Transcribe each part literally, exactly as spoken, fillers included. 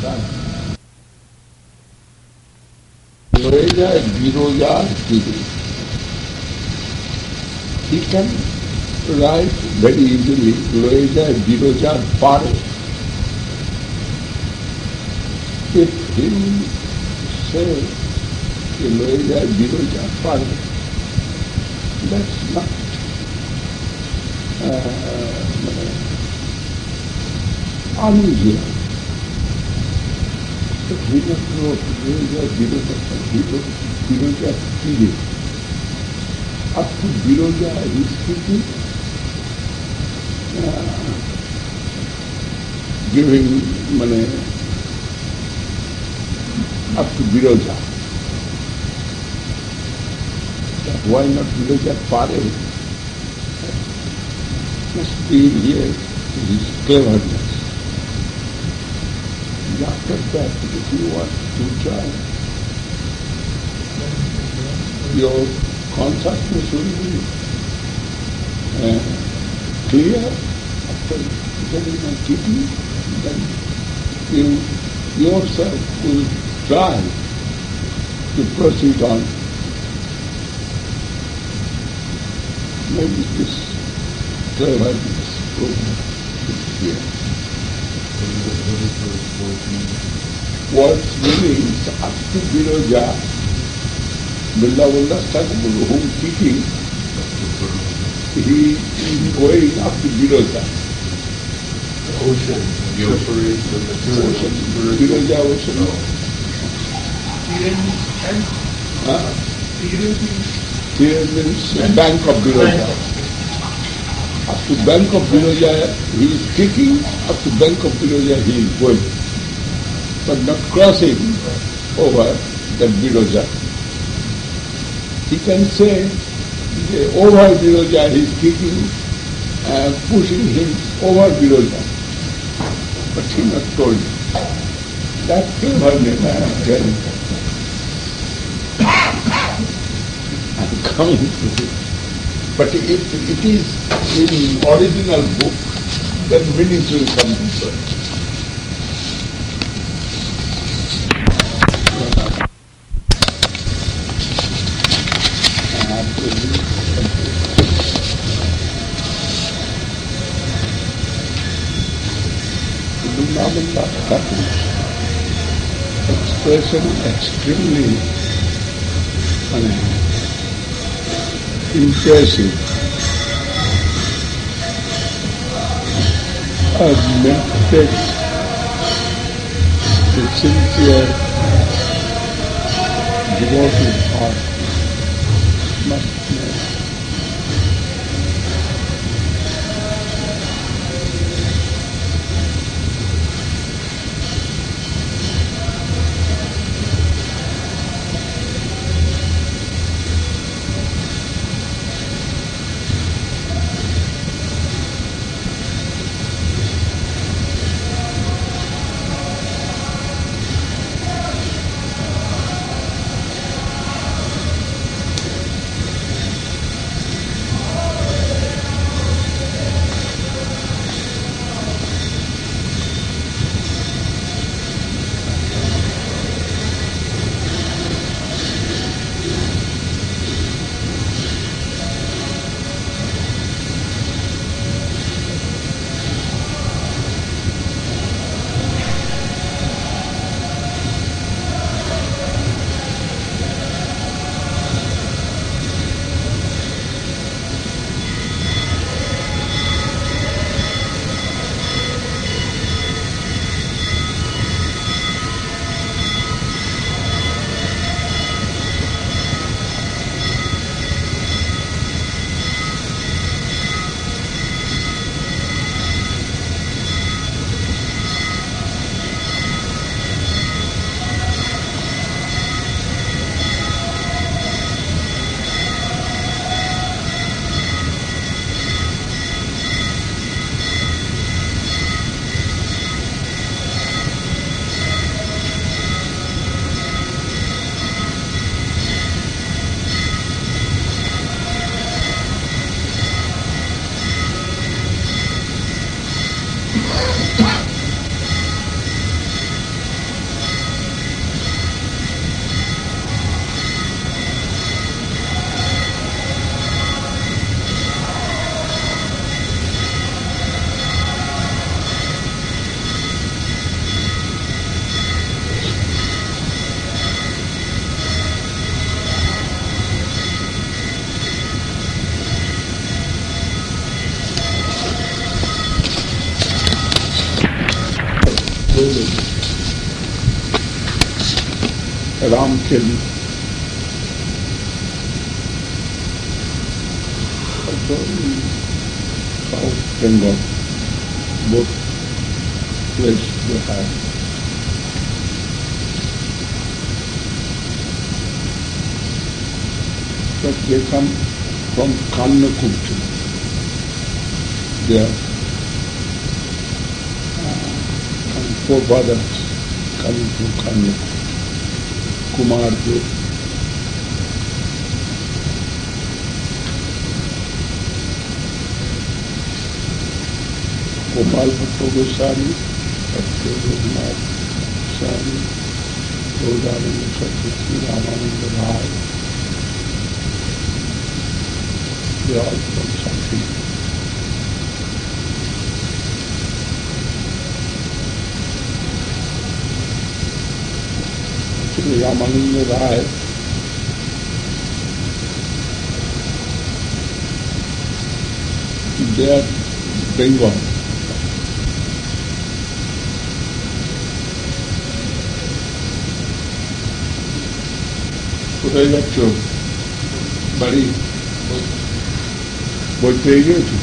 Loeja Viroja Giri. He can write very easily Loeja Viroja Pare. If he say Loeja Viroja Pare, that's not uh, unusual. But he does not Loeja Viroja Pare. He does Viroja Pire. Up to Viroja is speaking, uh, giving money up to Viroja. Why not Viroja Pare? Must be here his cleverness. And after that, if you want to try, your consciousness will be uh, clear after getting a kidney, then you yourself will try to proceed on. Maybe this cleverness will be here. Words meanings up to Viroja, Vrindavan Thakur, whom teaching, he is going up to Viroja. The ocean, the Euphrates and the Ocean, Viroja ocean. Huh? Here means bank of Viroja. Up to bank of Viroja he is kicking, up to bank of Viroja he is going, but not crossing over that Viroja. He can say, over Viroja he is kicking and pushing him over Viroja, but he not told you. That cleverness I am telling you. I am coming to it. But if it is in original book, then meanings will come different. Expression extremely uh, impressive. I've meditated the sincere, devoted heart must know. Ramkeli, also in South Bengal, both places they have. But they come from Kannakut. They are uh, forefathers coming from Kannakut. Kumardev. Gopal Bhatto Goswami, Bhatto Raghunath Swami, Godananda Saraswati, Ramananda Rai. They are all from Sakhi. Actually, Ramananda Rai they are Bengal. কোথায় যাচ্ছ? বাড়ি বই পেয়ে গিয়েছো?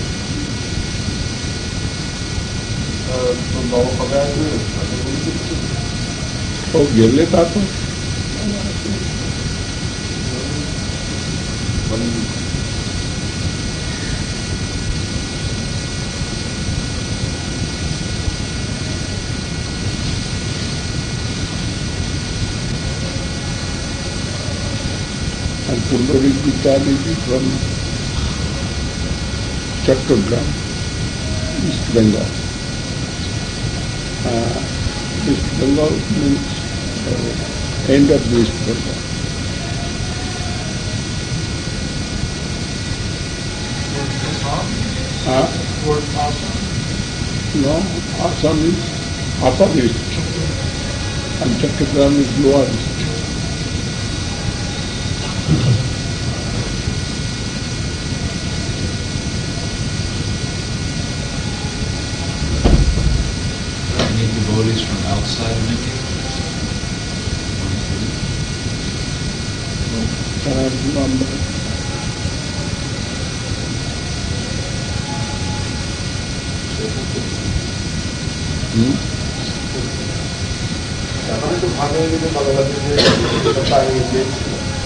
ও গেলে তারপর and Pundarik Vidyaliji from Chattogram, East Bengal. Uh, East Bengal means uh, end of the East Bengal. Uh, Towards Assam? no, Assam is upper east and Chattogram is lower east. Devotees from outside of India? Can I remember? Hmm? এখন একটু ভালো হয়ে গেলে ভালো লাগছে যে পাইয়ে দিয়েছি।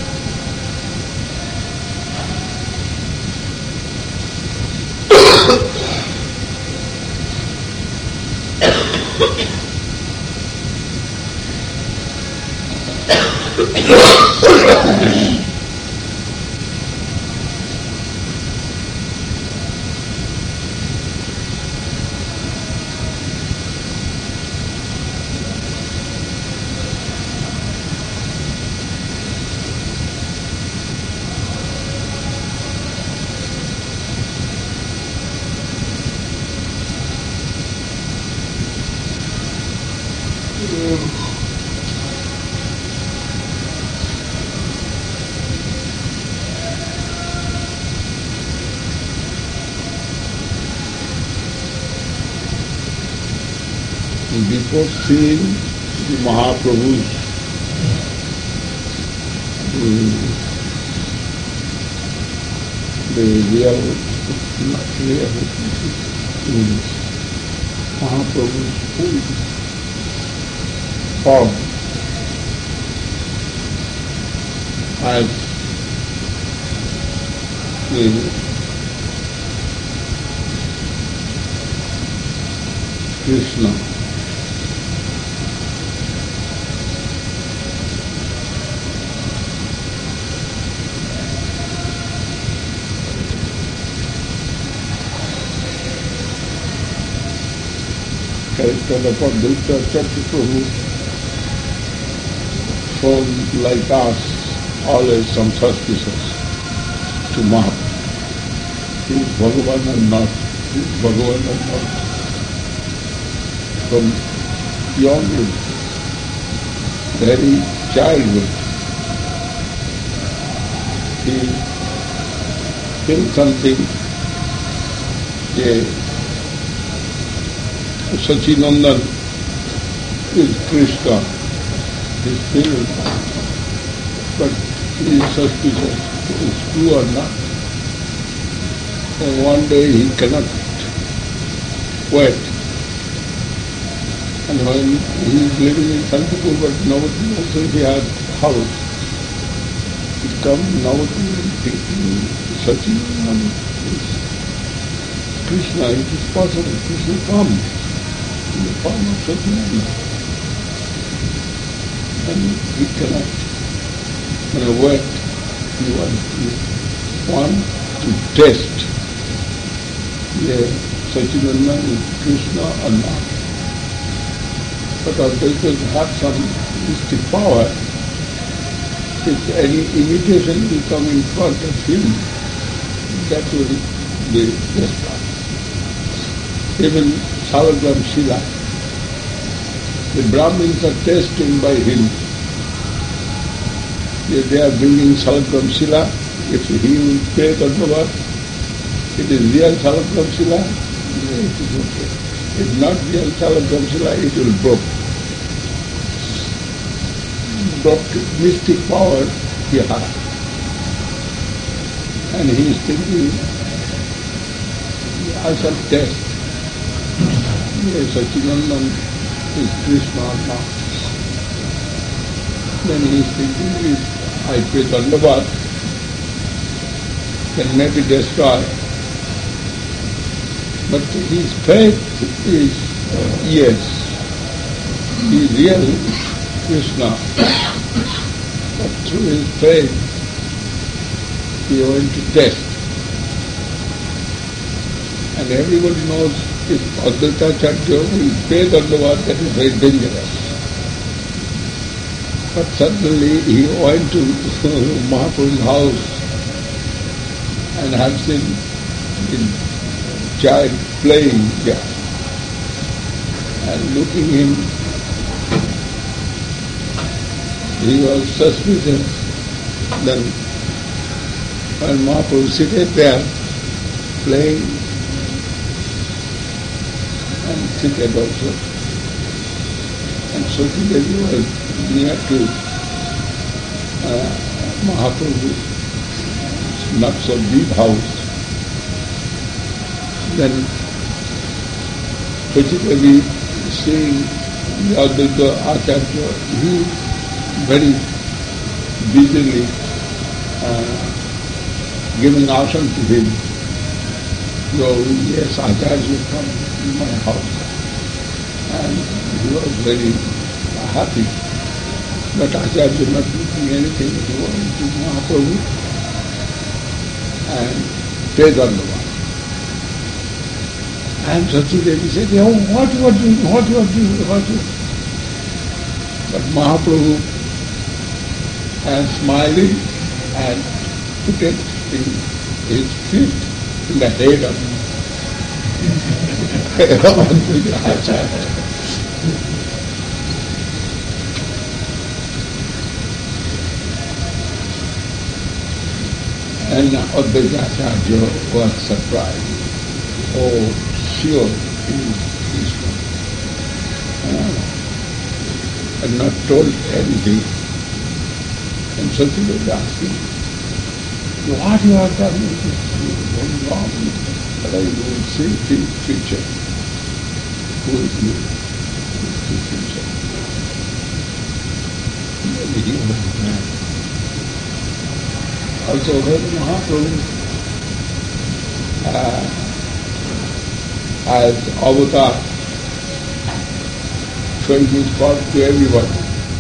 Before seeing the Mahaprabhu's um, the real, not real, um, Mahaprabhu's full form as the Krishna. Character of Advaita Prabhu, shown like us, always some suspicious to Mahaprabhu. He is Bhagavan or not, he is Bhagavan or not. From young age, very childhood, he feels something, a Sachinandan is Krishna, his favorite one. But he is suspicious, it is true or not. And one day he cannot wait. And when he is living in Santipur, but nobody knows that he has house, he comes nobody thinking, searching on Krishna, it is possible, Krishna comes in the form of Satchidananda. And he cannot you know, wait, he wants to, want to test yeah, Satchidananda is Krishna or not. But Advaita have some mystic power. If any imitation will come in front of him, that will be destroyed. Even Salagram Shila, the Brahmins are tested by him. If they are bringing Salagram Shila, if he will pay Dandavad, it is real Salagram Shila, it is okay. If not real Salagram Shila, it will broke. Broke mystic power he has. And he is thinking, I shall test. Yes, Satchidananda is Krishna or not. Then he is thinking, if I pay Dandavad, then maybe destroy. But his faith is, yes, he is real Krishna. But through his faith, he went to test. And everybody knows if Advaita Acharya will pay Dandavad, that is very dangerous. But suddenly he went to Mahaprabhu's house and had seen the child playing there. And looking him, he was suspicious. Then when Mahaprabhu seated there, playing, and seated also, and Satchidevi was near to uh, Mahaprabhu's not so deep house. Then Satchidevi seeing the Advaita Acharya, he very busily uh, giving asana to him. So, yes, Acharya will come in my house. And he was very happy. But Acharya was not looking anything. He went to Mahaprabhu and paid Dandavad. And Satchidevi said, oh, what you are doing, what you are doing, what you are doing. But Mahaprabhu, and smiling, and put it in his feet in the head of Advaita Acharya. And Advaita Acharya was surprised. Oh, sure, he is Krishna. Uh, and not told anything. And Satchidevi asked him, what you have done is very wrong, but I will see the future. Who is you? Who is the future? Really, he was mad. Also, when Mahaprabhu uh, as avatar, showing his form to everyone,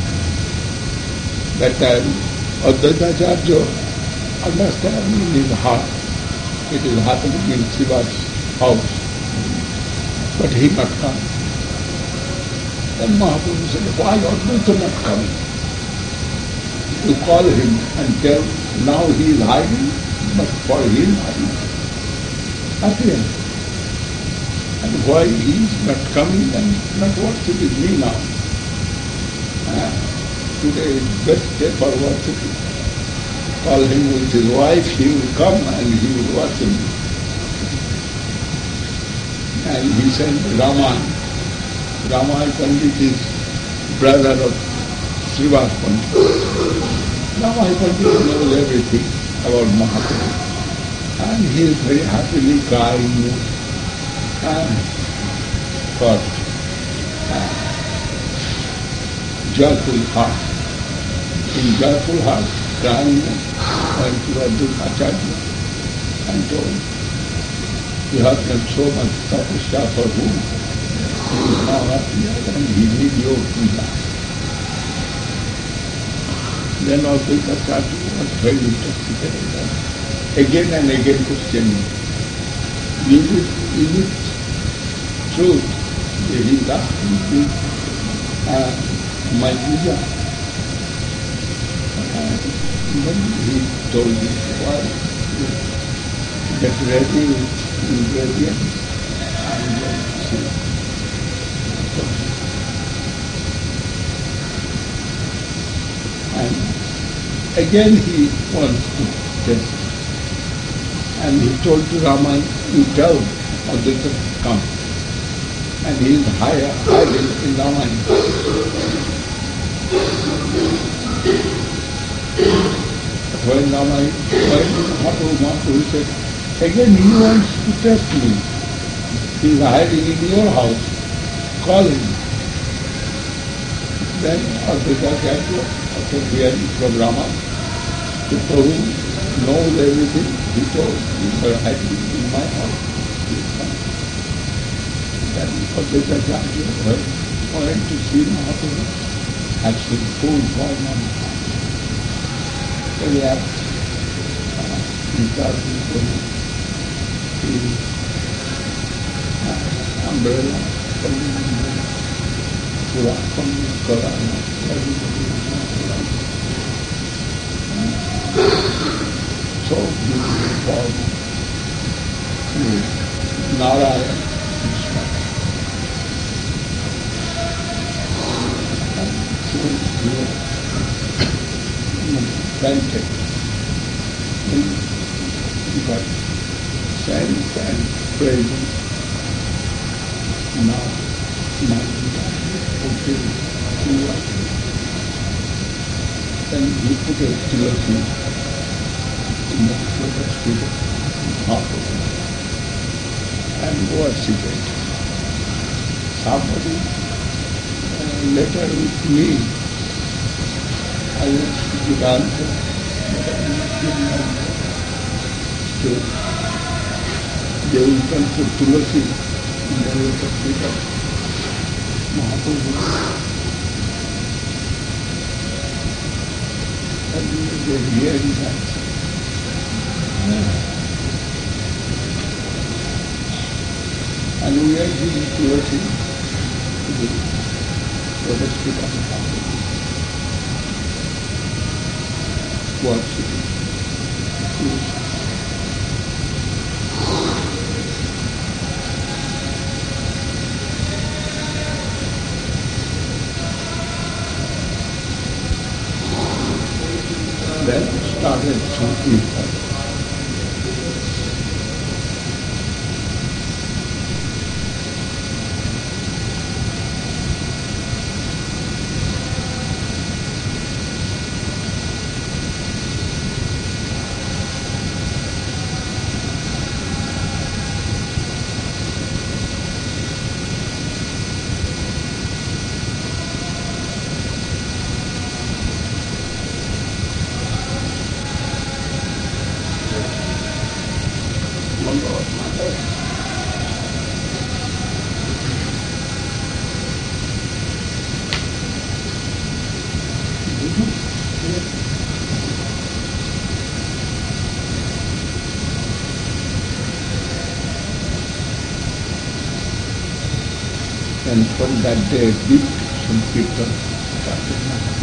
that time Advaita Acharya understand in his heart it is happening in Shiva's house, but he not come. Then Mahaprabhu said, why Advaita not coming? You call him and tell, now he is hiding, but for him I am appear. And why he is not coming and not worshipping me now? Uh, Today is best day for worshipping. Call him with his wife, he will come and he will worship me. And he sent Raman. Raman Pandit is brother of Srivas Pandit. Now I Pandit knows everything about Mahaprabhu. And he is very happily crying and for uh, joyful heart. In joyful heart, crying and to Advaita Acharya and told, you have done so much tapasya for whom? He is now not here and he needs your puja. Then Advaita Acharya was very intoxicated. Again and again questioning, is it, is it true that he is asking to uh, my puja? And then he told me, why? Get ready with ingredients and then see. And again he wants to test. And he told to Raman, you tell Advaita to come. And he is higher, hiding in Ramayana. When Ramayana, when Mahaprabhu Mahaprabhu said, again he wants to test me. He is hiding in your house. Call him. Then Advaita Acharya, after hearing from Raman, the Prabhu knows everything. He told, you are hiding in my house. Then Advaita Acharya went to see Mahaprabhu, had some food for him. Very happy. He got his umbrella from from Quran. So beautiful form. Narayana Krishna. Painted. But thanks and praise now my okay. Then he put a tulasi in the lotus feet of Mahaprabhu and worshipped it. Somebody uh, later with me, I was to give answer, but I did not know. So they will come to tulasi in the lotus feet of Mahaprabhu. And they hear his answer. And we are giving tulasi to the lotus feet of Mahaprabhu. Worshipping. Then started Sankirtan. And from that day, big Sankirtan started happening.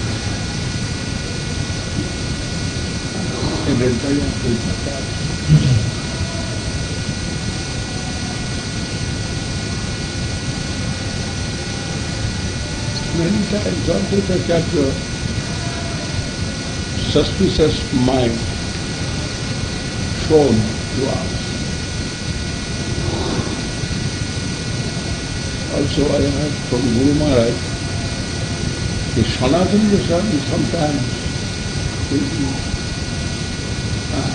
And entire Kolkata. Many times Advaita Acharya, suspicious mind shown to us. Also I heard from Guru Maharaj The Sanatana Goswami sometimes he, uh,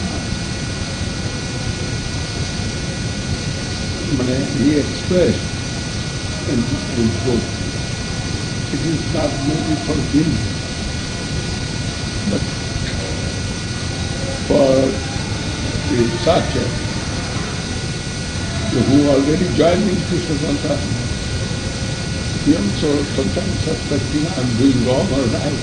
he expressed in his book, it is not maybe for him, but for the Satya, who already joined in Krishna Consciousness. He also sometimes suspecting I am doing wrong or right.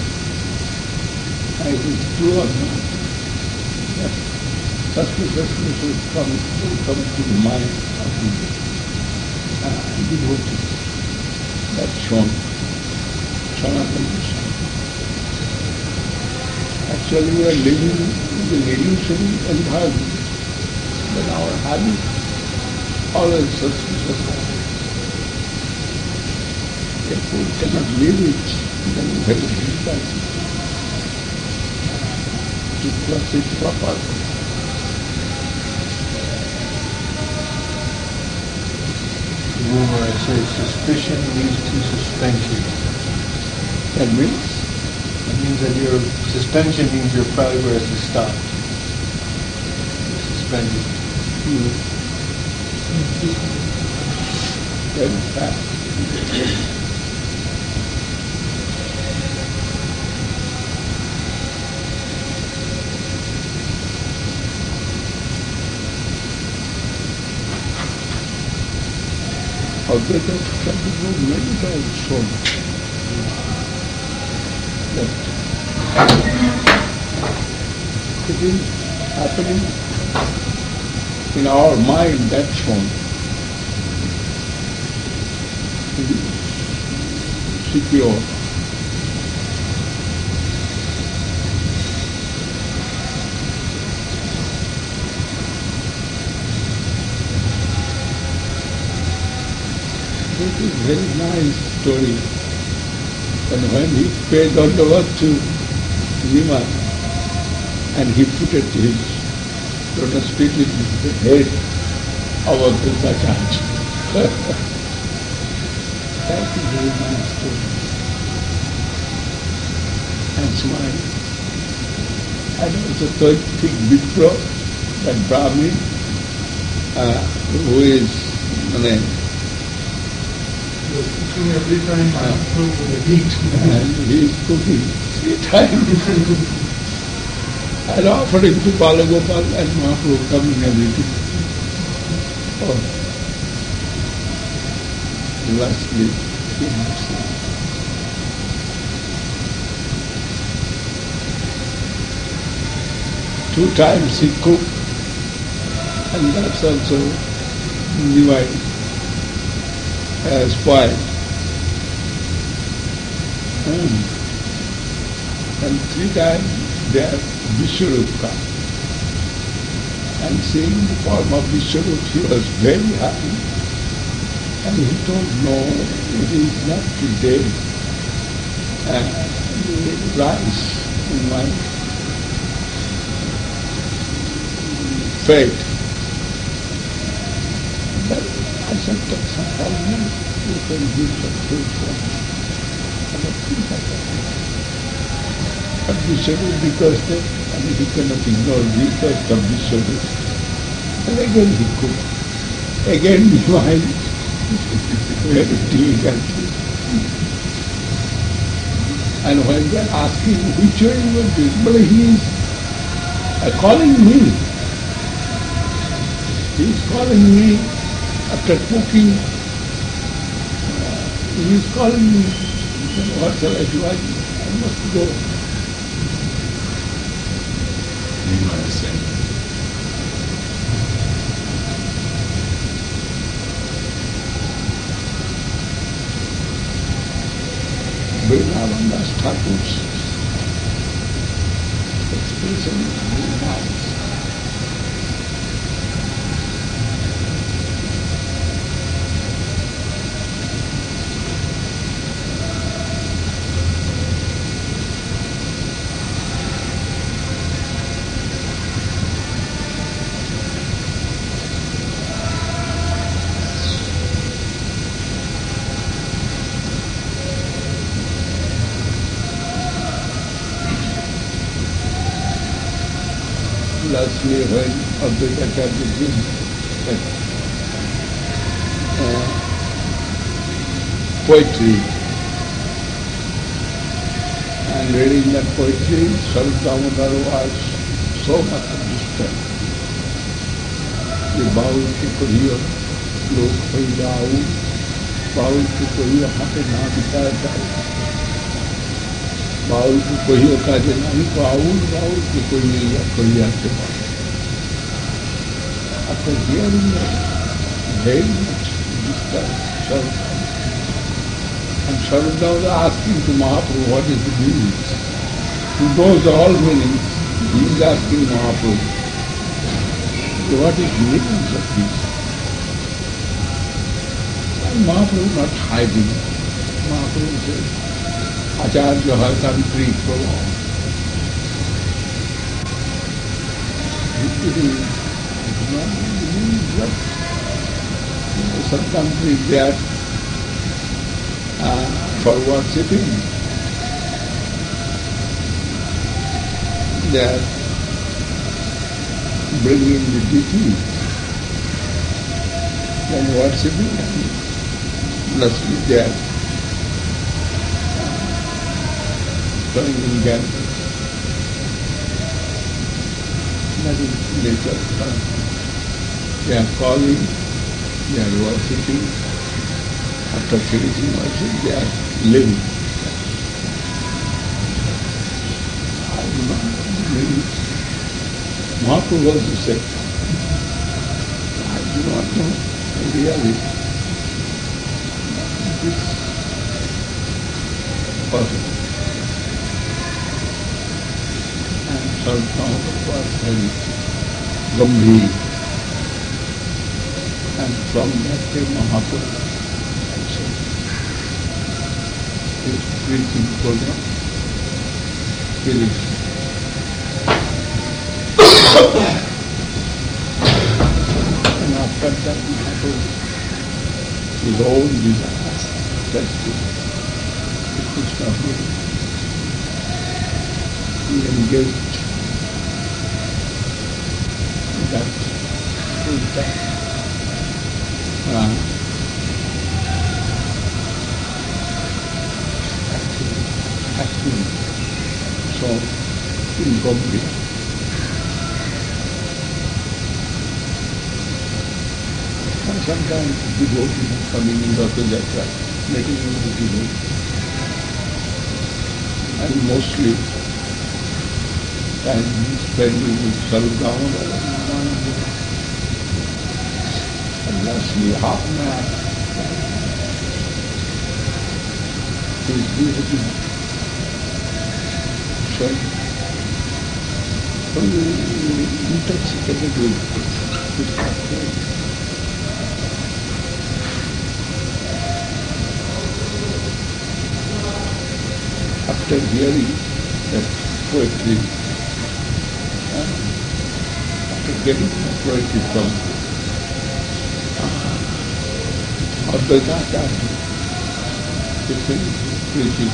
I is true or not. That suspicion should come, will come to the mind of the uh, devotee. That's shown. Sanatana Goswami. Actually we are living in an illusory environment. But our habit always suspicious. If we cannot live it, then very difficult to cross it properly. Guru, I say suspicion leads to suspension. That means? That means that your suspension means your progress is stopped. Suspended. Mm. Very fast. Advaita Sadhguru many times shown that it is happening in our mind, that's shown. It is secure. It is a very nice story. And when he paid Dandavat to Nima, and he put it his lotus feet in the head of Advaitacharya. That is a very nice story. And smile. And also Taitik Vipra, that Brahmin, uh, who is, uh, cooking every time Mahaprabhu will eat. And he is cooking three times. And offering to Balagopal and Mahaprabhu coming and eating. Oh. Lastly, he has said. Two times he cooked, and that's also divided. Uh, spoiled. Mm. And three times they are Vishwarup come. And seeing the form of Vishwarup, he was very happy. And he told, no, it is not today. Uh, the rise in my fate. But I said, take some help me, you can give some food for me. I said, things like that. But Vishwarup requested, and he cannot ignore the request of Vishwarup. And again he cooked. Again he mind very difficultly. And when they are asking which way you want to, but he is uh, calling me. He is calling me after cooking. Uh, he is calling me. What shall I do? I, I must go. You might say. Vrindavan Das Thakur's expression is very nice. lastly when Advaita Acharya gives that uh, poetry, and reading that poetry, Swarup Damodar was so much disturbed. The बाउल के कहियो लोग कोई जाऊ, bowl के कहियो हाथे ना बिताए जाऊ, बाउल के कहियो काजे नहीं पाऊ, बाउल के कहियो या कहिया के पाऊ. After hearing that, very much disturbed, Swarup and Swarup Damodar asking to Mahaprabhu what is the meaning. He knows all meanings. He is asking Mahaprabhu, what is the meaning of this? And Mahaprabhu not hiding. Mahaprabhu says, Acharya Hartantri Prabhu. It is not that Sartantri is there uh, for worshipping. They are bringing the deity, then worshipping, and lastly they are throwing in gather. That is nature. They are calling, they are worshipping. After finishing worship, they are living. I do not know. Mahaprabhu also said, I do not know really this person. And Swarup Damodar was very gambhir. And from that day Mahaprabhu his preaching program finished. And after that, Mahaprabhu, his own desire, that to Krishna Hare, he engaged in that full time. Uh, acting, acting, so in Gombe. And sometimes devotees coming in Ratha Jatra, making him the devotee. And mostly time he spending with Swarup Damodar and Narayan. And lastly half an hour he is devotee. So intoxicated with Krishna. After hearing that poetry, uh, after getting the poetry from uh, Advaita Acharya, he finished preaching.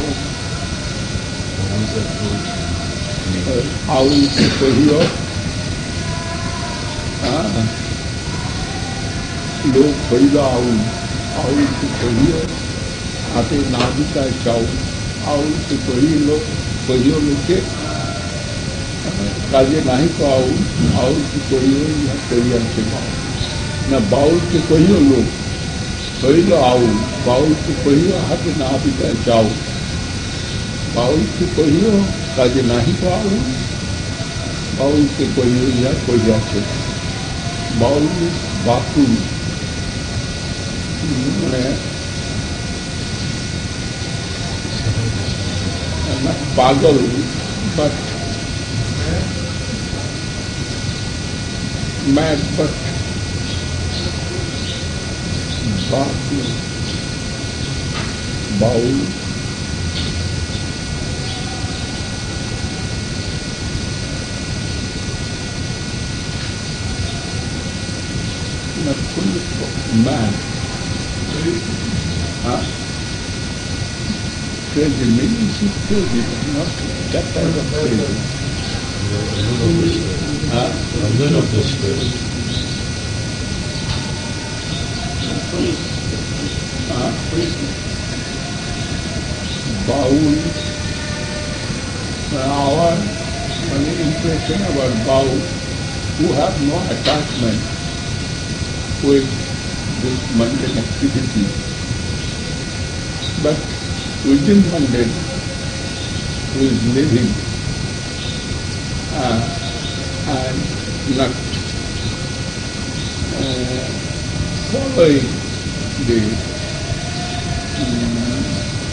What was that poetry? Aul ke kahiyo, log khaida aul, aul ke kahiyo, ate nadika chaul. आउल के कोई लोग कोई लोग के काजे नहीं को आउल आउल की कोई या कोई अच्छे बाउल न बाउल के कोई लोग कोई लो आउल बाउल के कोई हाथ ना भी कर जाओ बाउल के कोई काजे नहीं को आउल बाउल के कोई या कोई अच्छे बाउल बाकू मैंने not pagal, but mad, but baku, baul, not full mad. Huh? Crazy means crazy, but not that type of crazy. Huh? A little distress. Uh, Baul, our only impression about Baul, who have no attachment with this mundane activity, but within mundane, who is living uh, and not uh, following the um,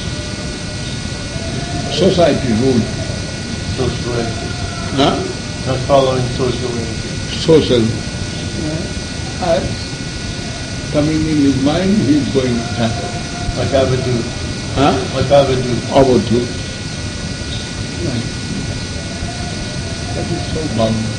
society rule. Social etiquette. Huh? Not following social etiquette. Social. Uh, as coming in his mind, he is going to tackle. Like Avadu. Huh? Like Avadu. Avadu. Right. That is so bound.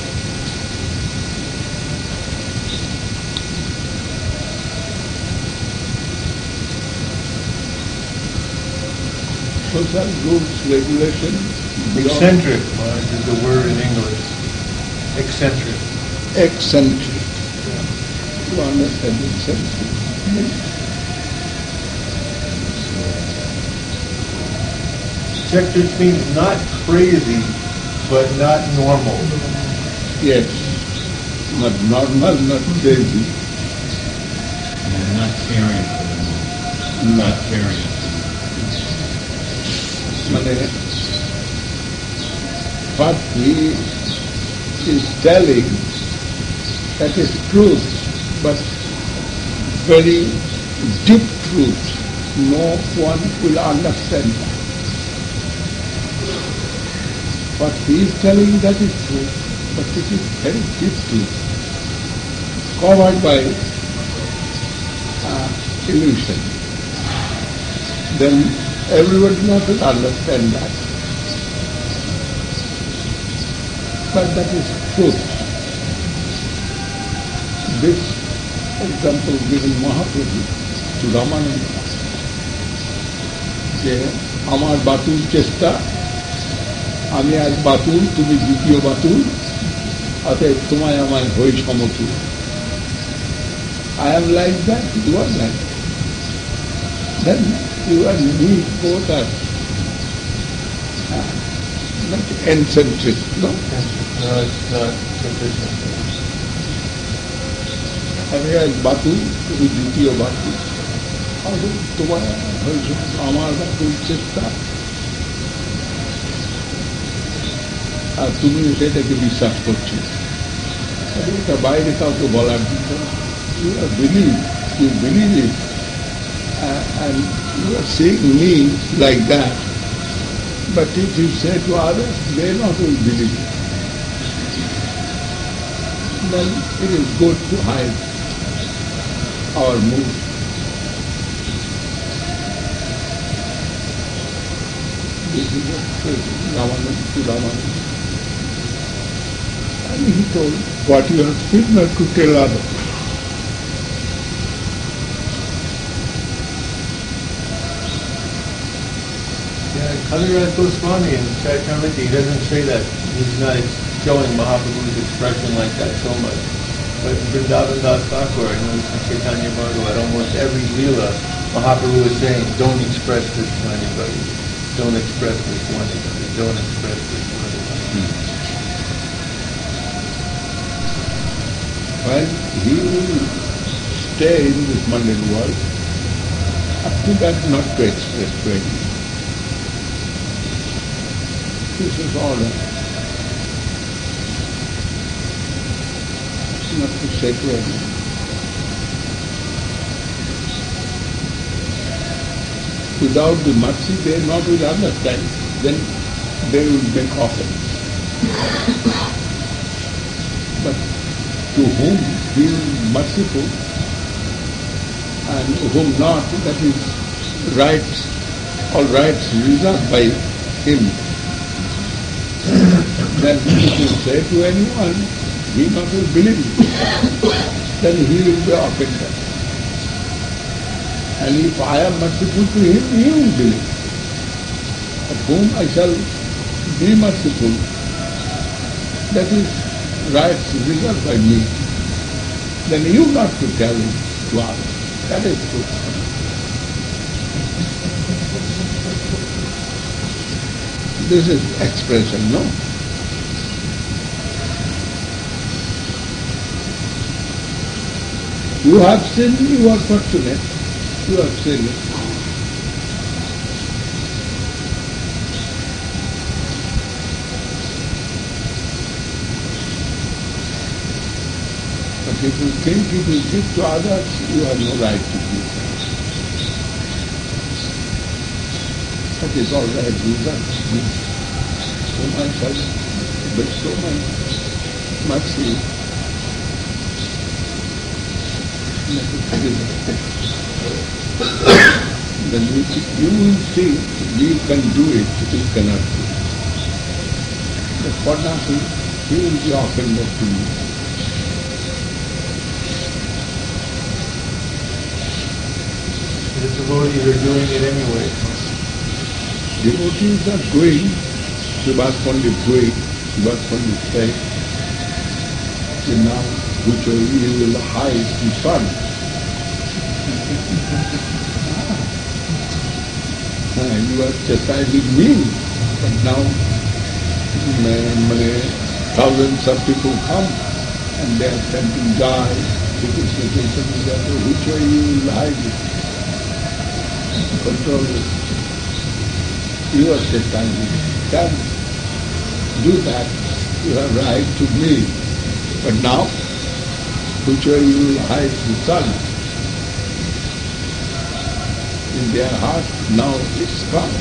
Social rules, regulations. Eccentric, Maharaj, is the word in English. Eccentric. Eccentric. You understand eccentric? Eccentric means not crazy, but not normal. Yes. Not normal, not crazy. And not caring for them. Not caring. Mane, what he is telling, that is truth, but very deep truth. No one will understand that. What he is telling, that is truth, but it is very deep truth, covered by uh, illusion. Then everybody not will understand that. But that is truth. This example given Mahaprabhu to Ramananda, যে আমার বাতুল চেষ্টা, আমি আজ বাতুল, তুমি দ্বিতীয় বাতুল, অতএব তোমায় আমায় হই সমতুল। I am like that, you are like that. Then you and me both are uh, not eccentric, no? No, it's not sufficient. আমি আজ বাতুল, তুমি দ্বিতীয় বাতুল, অতএব তোমায় হই সমতুল, আমার বাতুল চেষ্টা, আর তুমি সেটাকে বিশ্বাস করছো। এটা বাইরে কাউকে বলার জন্য, you are believe, you believe it, uh, and you are seeing me like that. But if you say to others, they not will believe it. Then it is good to hide our mood. This is what Ramananda to Ramananda. And he told, what you have seen not to tell others. Yeah, Kaviraj Goswami in Chaitamrita, he doesn't say that. He's not showing Mahaprabhu's expression like that so much. But in Vrindavan Das Thakur, I know it's in Chaitanya Bhagavat, almost every Leela, Mahaprabhu is saying, don't express this to anybody. Don't express this to anybody. Don't express this to anybody. Hmm. When he will stay in this mundane world, up to that not to express to anyone. This is order. Not to say to anyone. Without the mercy, they not will understand. Then they will make offense. But to whom he is merciful and whom not, that is rights, all rights reserved by him. Then if you say to anyone, he not will believe it. Then he will be offended. And if I am merciful to him, he will believe. Of whom I shall be merciful, that is rights reserved by me, then you not to tell it to others. That is true. This is expression, no? You have sinned, you are fortunate. You have sinned. But if you think you will give to others, you have no right to give. That is all right, reserved. So much, but so much mercy. Then you, you will see we can do it, we cannot do it. But what happens? He will be offended to you. The devotees are doing it anyway. Devotees are doing, Srivas Pandit doing, Srivas Pandit said, that now which you will hide the sun. You are chastising me, but now many thousands of people come and they are chanting Jai, which way you will hide it? Control it. You are chastising. Come, do that. You have right to me. But now, which way you will hide the sun? In their heart, now it's come.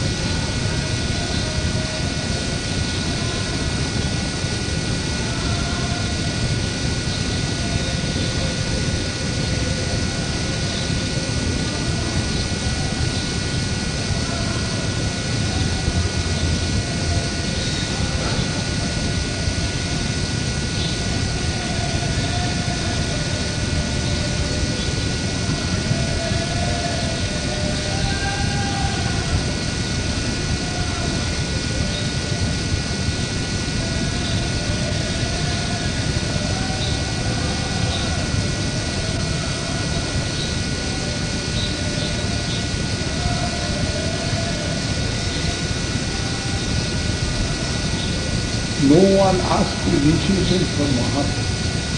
No one asked initiation from Mahaprabhu.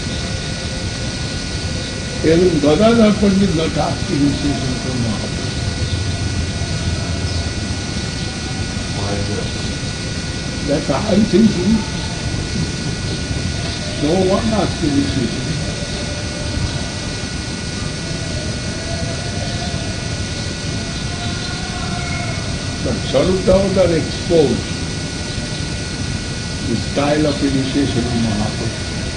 Even Gadadhar Pandit not asked initiation from Mahaprabhu. Why is that? That's what I'm thinking. No one asked initiation. But Sarup Damodar exposed the style of initiation of Mahaprabhu.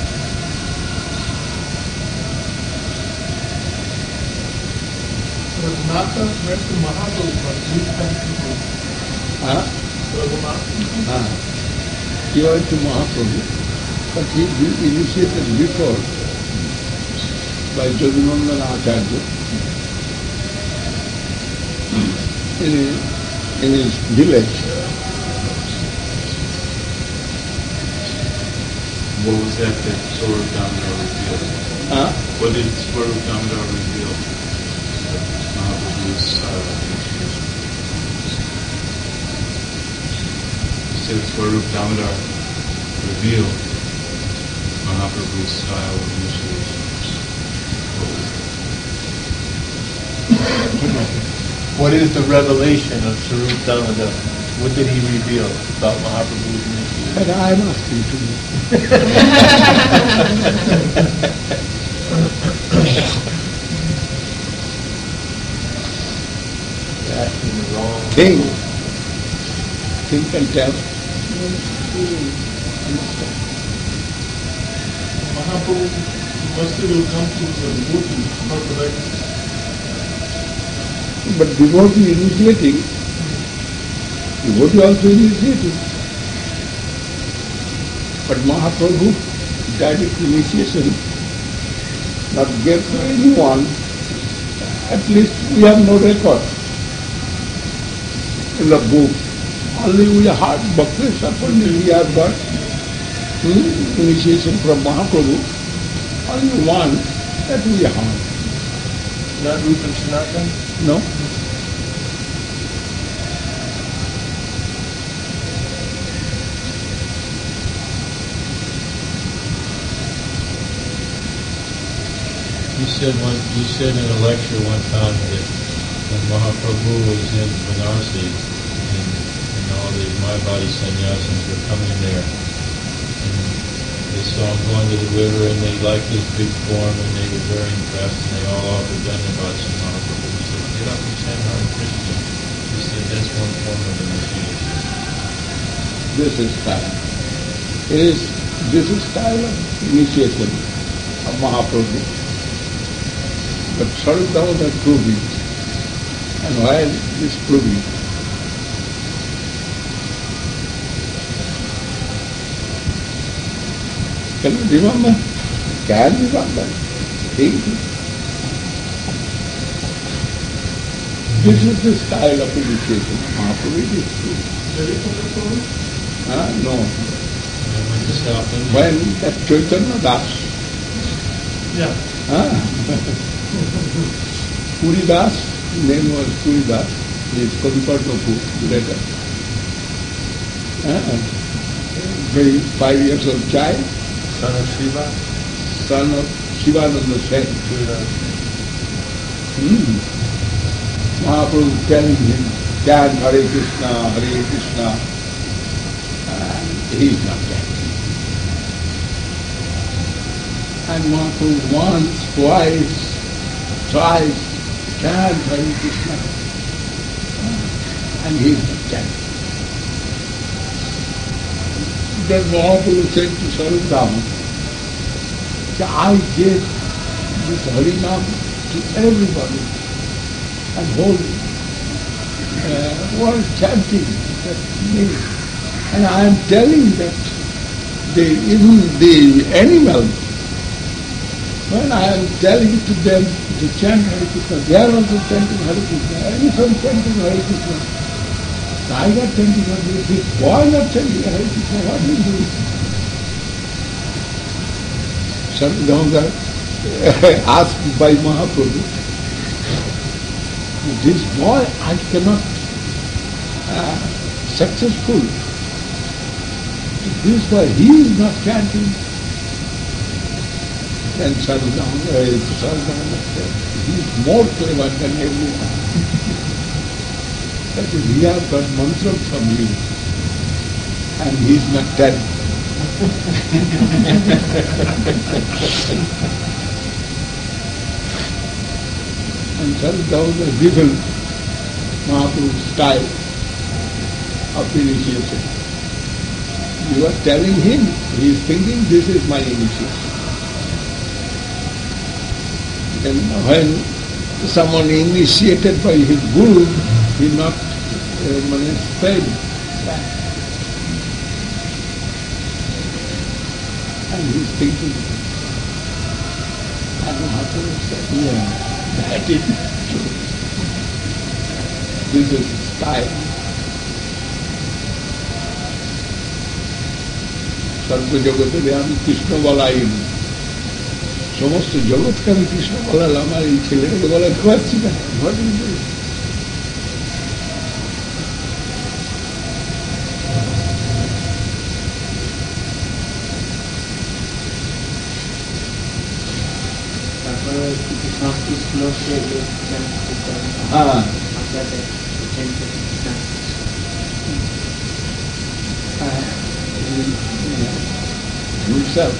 Was Nata went to Mahaprabhu for three times? Huh? Huh? He went to Mahaprabhu, but he, he initiated before by Jagannath Acharya in his, in his village. What was that that Swarup Damodar revealed? Huh? What did Swarup Damodar reveal? Mahaprabhu's style of initiation. You said Swarup Damodar revealed Mahaprabhu's style of initiation. What was it? What is the revelation of Swarup Damodar? What did he reveal about Mahaprabhu's initiation? But I'm asking to you. Asking the wrong Think. Think and tell. Mahaprabhu must have come to the devotee, not like. But devotee initiating, devotee also initiating. But Mahaprabhu, direct initiation, not gave to anyone, at least we have no record in the book. Only we heard Bhakti Pandit, we have got hmm, initiation from Mahaprabhu, only one, that will be hard. Not Rupa and Sanatan? No? You said one. You said in a lecture one time that when Mahaprabhu was in Varanasi and, and all the Mayavadi sannyasis were coming there, and they saw him going to the river and they liked his big form and they were very impressed and they all offered Dhanyavat to Mahaprabhu. He said, "Get up and chant Hare Krishna." He said, "That's one form of initiation." This is style. It is, this is style of initiation of Mahaprabhu. But Sarup Damodar proved it. And why this proving? Can you remember? Can you remember? Think. This is the style of initiation. Mahaprabhu is true. Ah, no. I went to South India. When that Chaitanya Das, Yeah. ah, Puri Das, name was Puri Das, he is Kaliparnapur, later. Ah, very five years old child, Son of Shiva? son of Shivananda Sen. Hmm. Mahaprabhu telling him, chant Hare Krishna, Hare Krishna, and he is not chanting. And Mahaprabhu once, twice, thrice, chant Hare Krishna, and he is not chanting. Then Mahaprabhu said to Sarvadam, I gave this Harinam to everybody and whole uh, world chanting that name. And I am telling that they, even the animals, when I am telling to them to chant Hare Krishna, they are also chanting Hare Krishna, elephant chanting Hare Krishna, tiger chanting Hare Krishna, this boy not chanting Hare Krishna, what will do? Sarvadamodar asked by Mahaprabhu, this boy I cannot uh, successful. This boy, he is not chanting. Then Sarvadamodar said, he is more clever than everyone. That is, we have got mantra from you, and he is not telling. And Sarvadamodar revealed Mahaprabhu's style of initiation. You are telling him, he is thinking this is my initiation. And when someone initiated by his guru, he not uh, spread that. And he is thinking, and Mahaprabhu said, yeah, that is true. This is style. সর্ব জগতের আমি কৃষ্ণ বলাই সমস্ত জগৎকে আমি কৃষ্ণ বলালাম, আমার এই ছেলেটাকে বলাতে পারছি না। তারপরে কিছু সংস্কৃত শ্লোক এগুলো হ্যাঁ, himself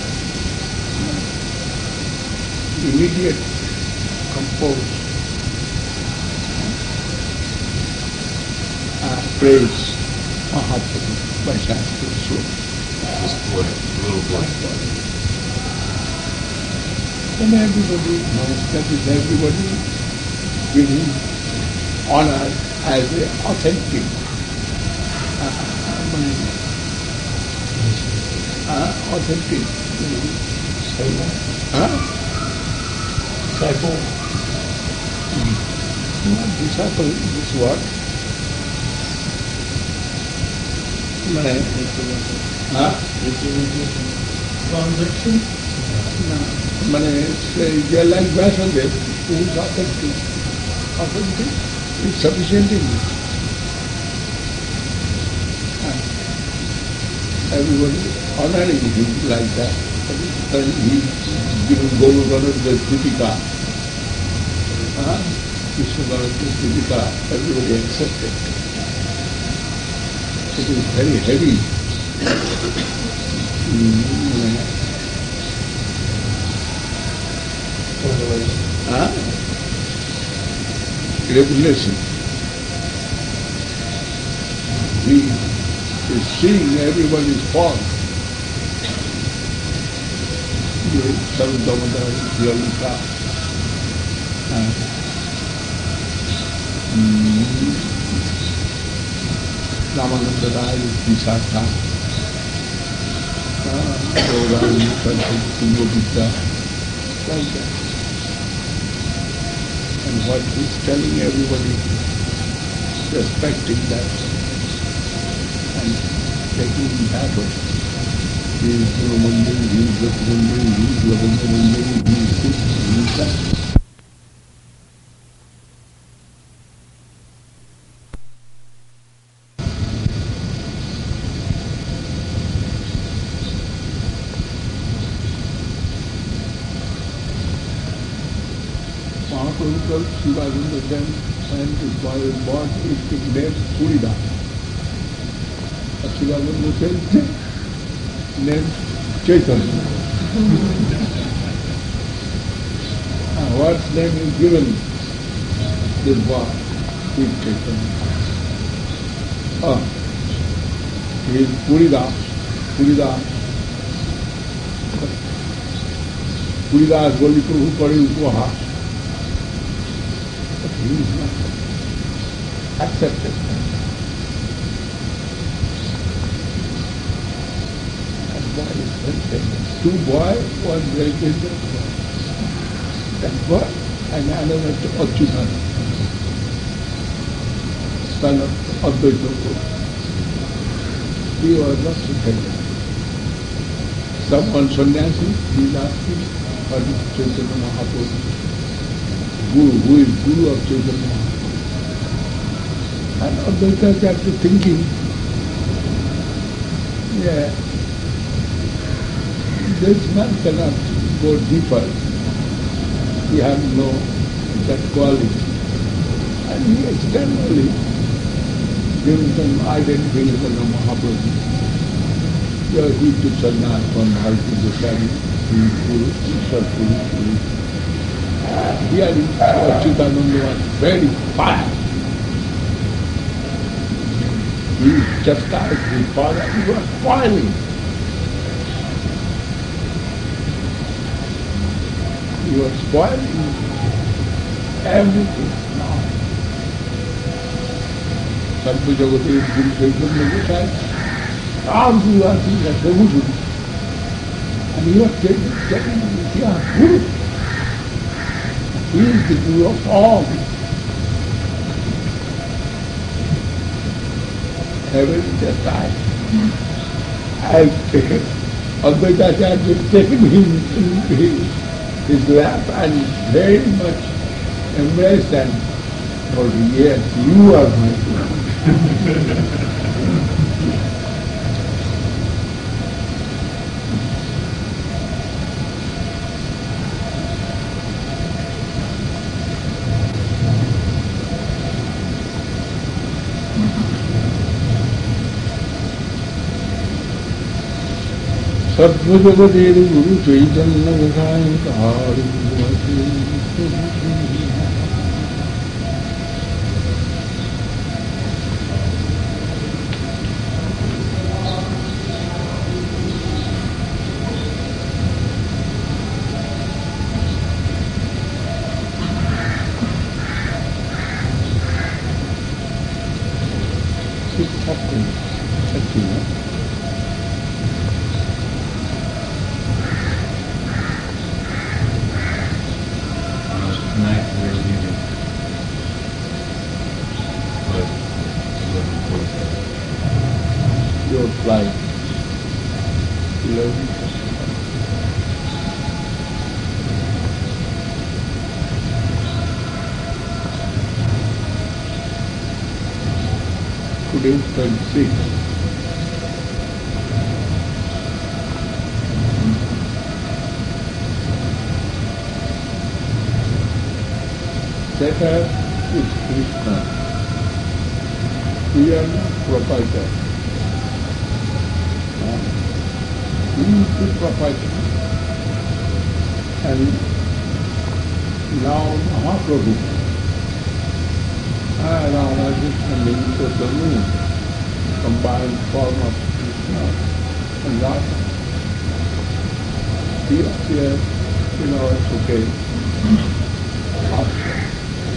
immediate compose uh, praise Mahaprabhu by Sanskrit sloka. This boy, little boy. And everybody knows that is everybody giving honor as an authentic uh, uh, authentic huh? Disciple? Not disciple, this what? মানে হ্যাঁ Transaction? না মানে সেই যে language of it who is authentic authentic is sufficient in it. And everybody honoring him like that. Then he given Govardhana the Kritika. Uh, Krishna Bharati Kritika, everybody accepted. It is very heavy. Mm, huh? Revelation. He is seeing everybody's fault. Sarvadamada, Lalita, Ramananda Rai, Visakha, Gaurani, Kumbhabhita, like that. And what he's telling everybody, respecting that and taking that way. He is Guru Mandiri, he is Guru Mandiri, he is Lavanda Mandiri, he is this, he is that. Mahaprabhu Shivananda then and his boy was born, he took name Puridas. Shivananda said, name Chaitanya. And what name is given this boy? He is Chaitanya. Ah, he is Puridas. Puridas. Puridas Goli Prabhu Kari Upaha. But he is not accepted. Boy is very famous. Two boys, one very famous boy. That boy and another Achyutan, son of Advaita Guru. He was not so famous. Someone sannyasi, he is asking, what is Chaitanya Mahaprabhu? Guru, who is Guru of Chaitanya Mahaprabhu? And Advaita kept thinking, yeah, this man cannot go deeper. He has no that quality. And he externally gives them identification of Mahaprabhu. Here he took sannyas from Bharati Goswami, he is Guru, Ishwar Guru, Guru. And here in Achyutananda was very fire. He chastised his father, he was spoiling. You are spoiling everything now. Sarva Jagati is Guru Chaitanya Goswami. All Guru are things as Guru. And you are telling me, you are Guru. He is the Guru of all. Heaven just I. I've taken Advaita Acharya has taken him in his his lap and very much embraced and told, yes, you are my Guru. Sadhvajagadev Guru Chaitanya Goswami Hari Six chapters, thirteen. Tonight we're leaving, but eleven forty-five. your flight. eleven percent. Today is twenty-six. Setter is Krishna. We are not proprietor. Uh, he is the proprietor. And now Mahaprabhu, uh, now Krishna means the moon, combined form of Krishna and Radha. He appears in our Sukhe ashram.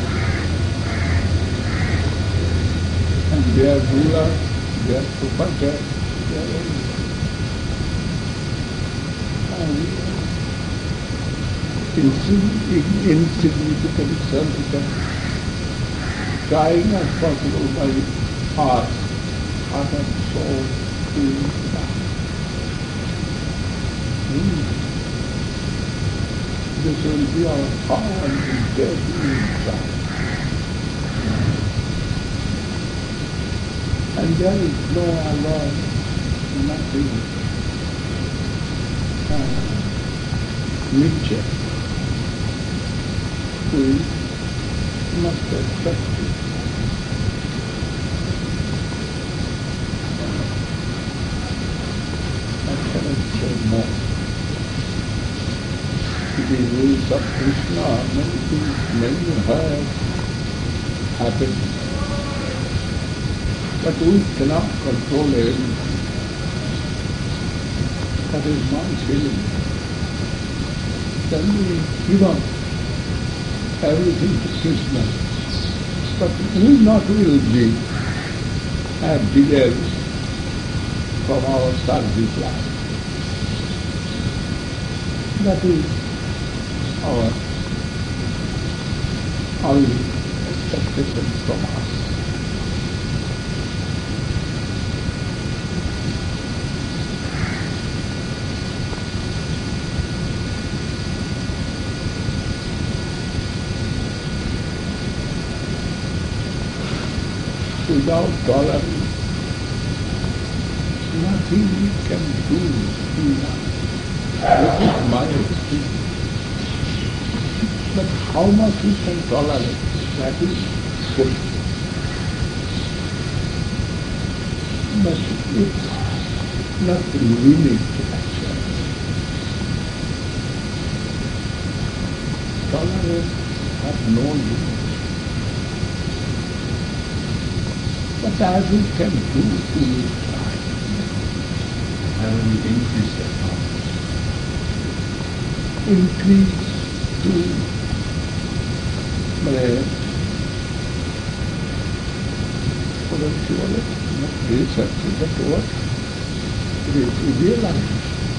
And they are ruler, they are proprietor, they are insignificant, insignificant servitor, trying as possible by heart, heart and soul to die. Hmm. This will be our power and death inside. And there is no alone, nothing. Uh, Nietzsche, we must accept it. I cannot say more. The rules of Krishna, many things, many have happened. But we cannot control everything. That is my feeling. Then we give up everything to Krishna. But we not willingly have details from our service life. That is our only expectation from us. Without tolerance, nothing we can do in life. This is my experience. But how much we can tolerate, that is good. But it's not the limit actually. Tolerance has no limit. But as we can do, we will try. How do we increase that power? Increase to মানে what do you call it? Not research, but what? Realize.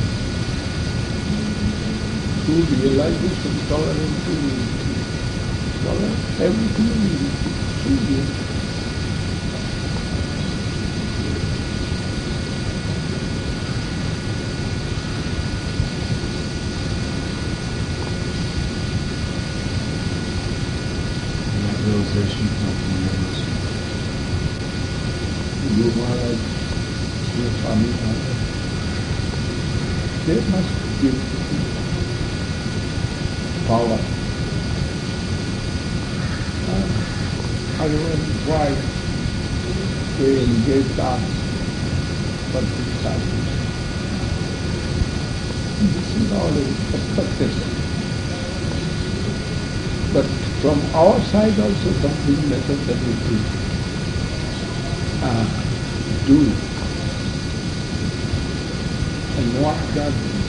To realization, tolerance, to tolerance, everything to realize. Realization comes from your listening. Guru Maharaj, Sri Swami Maharaj, they must give power. And otherwise, why they engage us for this service? This is our expectation. But from our side also something necessary to uh, do. And what that is.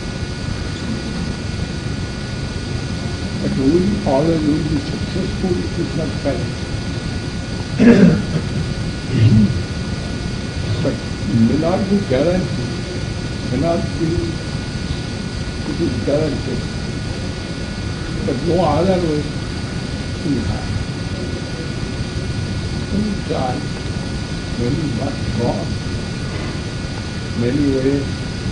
But we always will be successful if it is not correct. But may not be guaranteed, may not be, it is guaranteed. But no other way. We have. We try when we must go on. many ways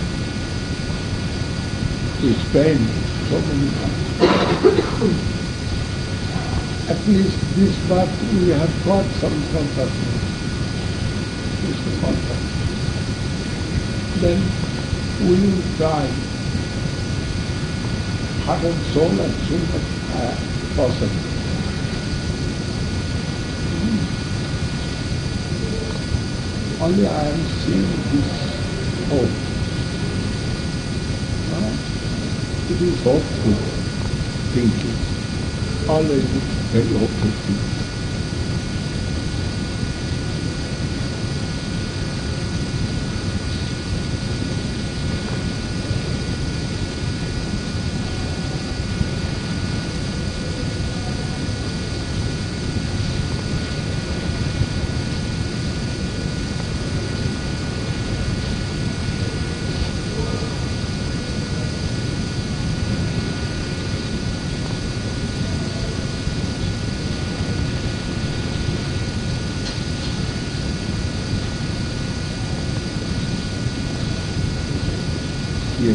to spend so many times. At least this much we have got some consciousness. This is consciousness. Then we will try heart and soul as soon as uh, possible. Mm. Only I am seeing this hope. Uh, it is hopeful thinking. Always very hopeful thinking. Yes.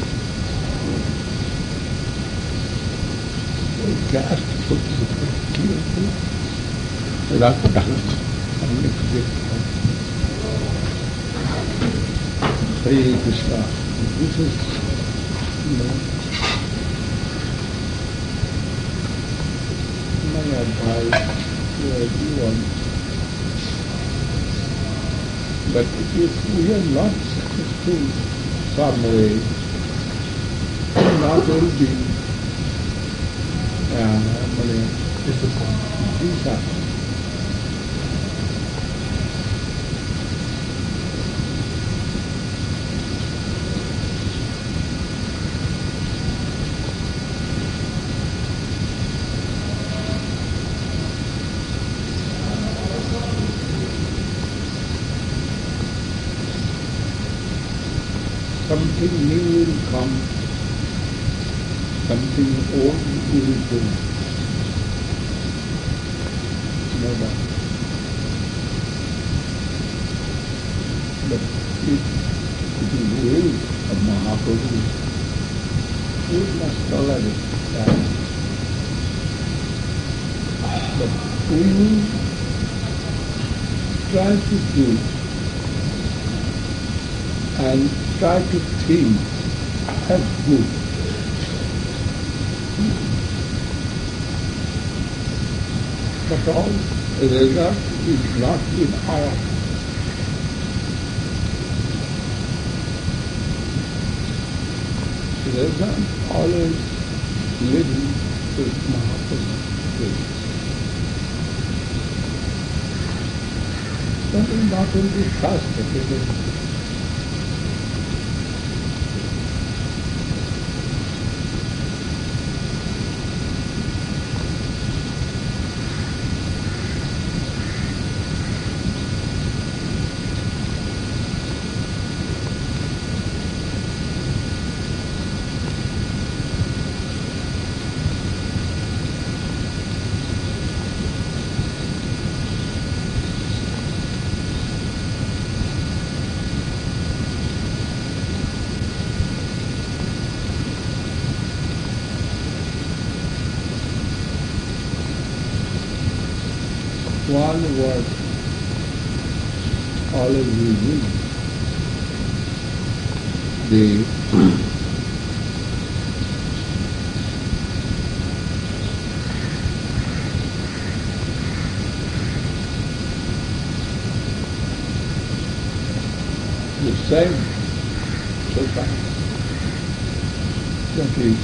Gas put carefully. Without dance. Only forget. Hare Krishna. This is, you know, my advice to everyone. But if we are not successful some way, not will be uh, disappointed. Something new will come, something old will go. No doubt. But if it is the will of Mahaprabhu, we must tolerate that. But we will try to do and try to think as good. But all the result is not in our hands. The result always living with Mahaprabhu's grace. That is not only fast, it is one word always using the the same society. That is,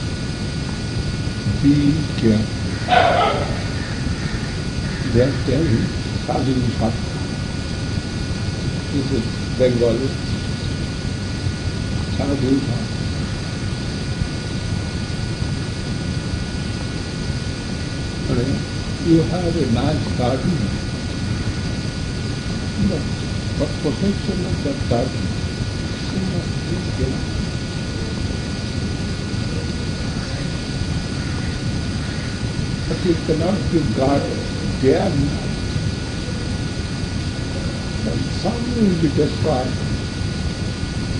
be careful. They are telling Sadhu Sat. This is Bengali. Sadhu Sat. You have a nice garden, but for protection of that garden, you must be careful. But you cannot give garden. They are not. And some will be destroyed.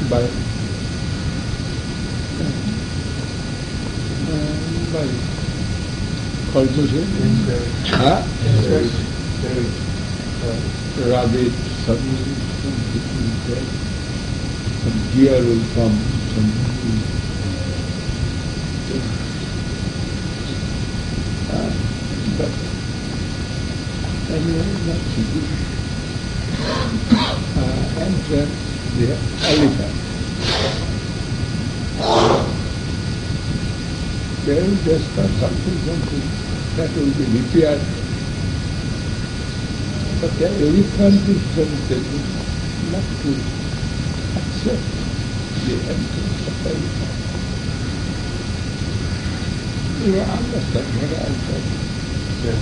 by uh, by cultivation, huh? Rabbit, suddenly some different place. Some deer will come, some uh, but anyway, not so good. Uh, and then the elephant. They will just have something, something that will be repaired. But the elephant is tempted not to accept the entrance of the elephant. You understand what I said? Yes.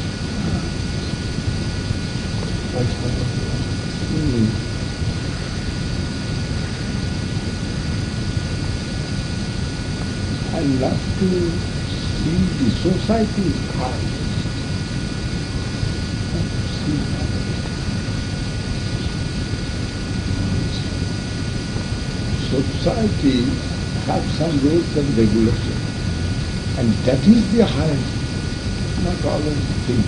Mm. I love to see the society's eyes. See that. Society has some rules and regulations, and that is the highest, not always the thing.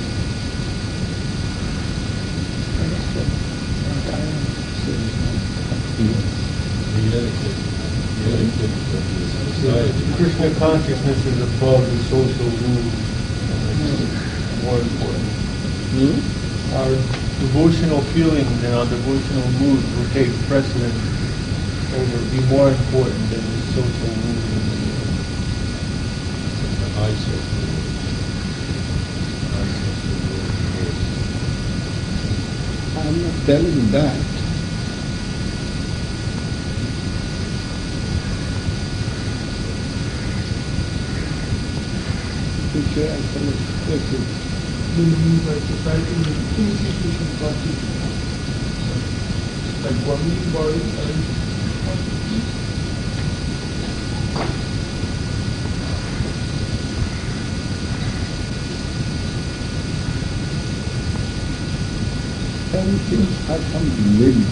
Understand what I am saying? The etiquette, the etiquette of the society. Krishna consciousness is above the social rules. More important. Hmm? Our devotional feelings and our devotional moods will take precedence over, be more important than the social rules of the world. The high social rules. The high social rules. I'm not telling that. Which I can express it. Meaning by society is institution constitution. Like governing bodies and constitution. Everything has some limit.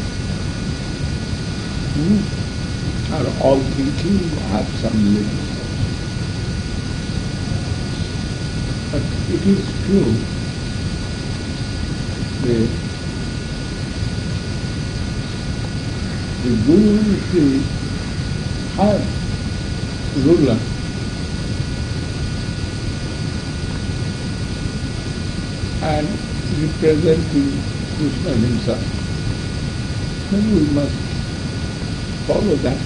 Hmm? And all thinking has some limit. But it is true that the Guru is the highest ruler. And representing Krishna himself. Then we must follow that.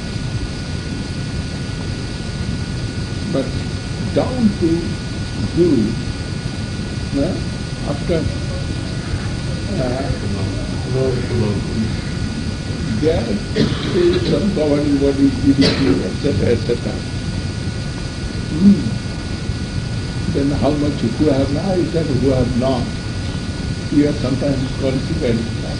But down to Guru, uh, after uh, there is some governing body, G D P, et cetera, et cetera. Mm. Then how much who have now is that who have not. We are sometimes considered that.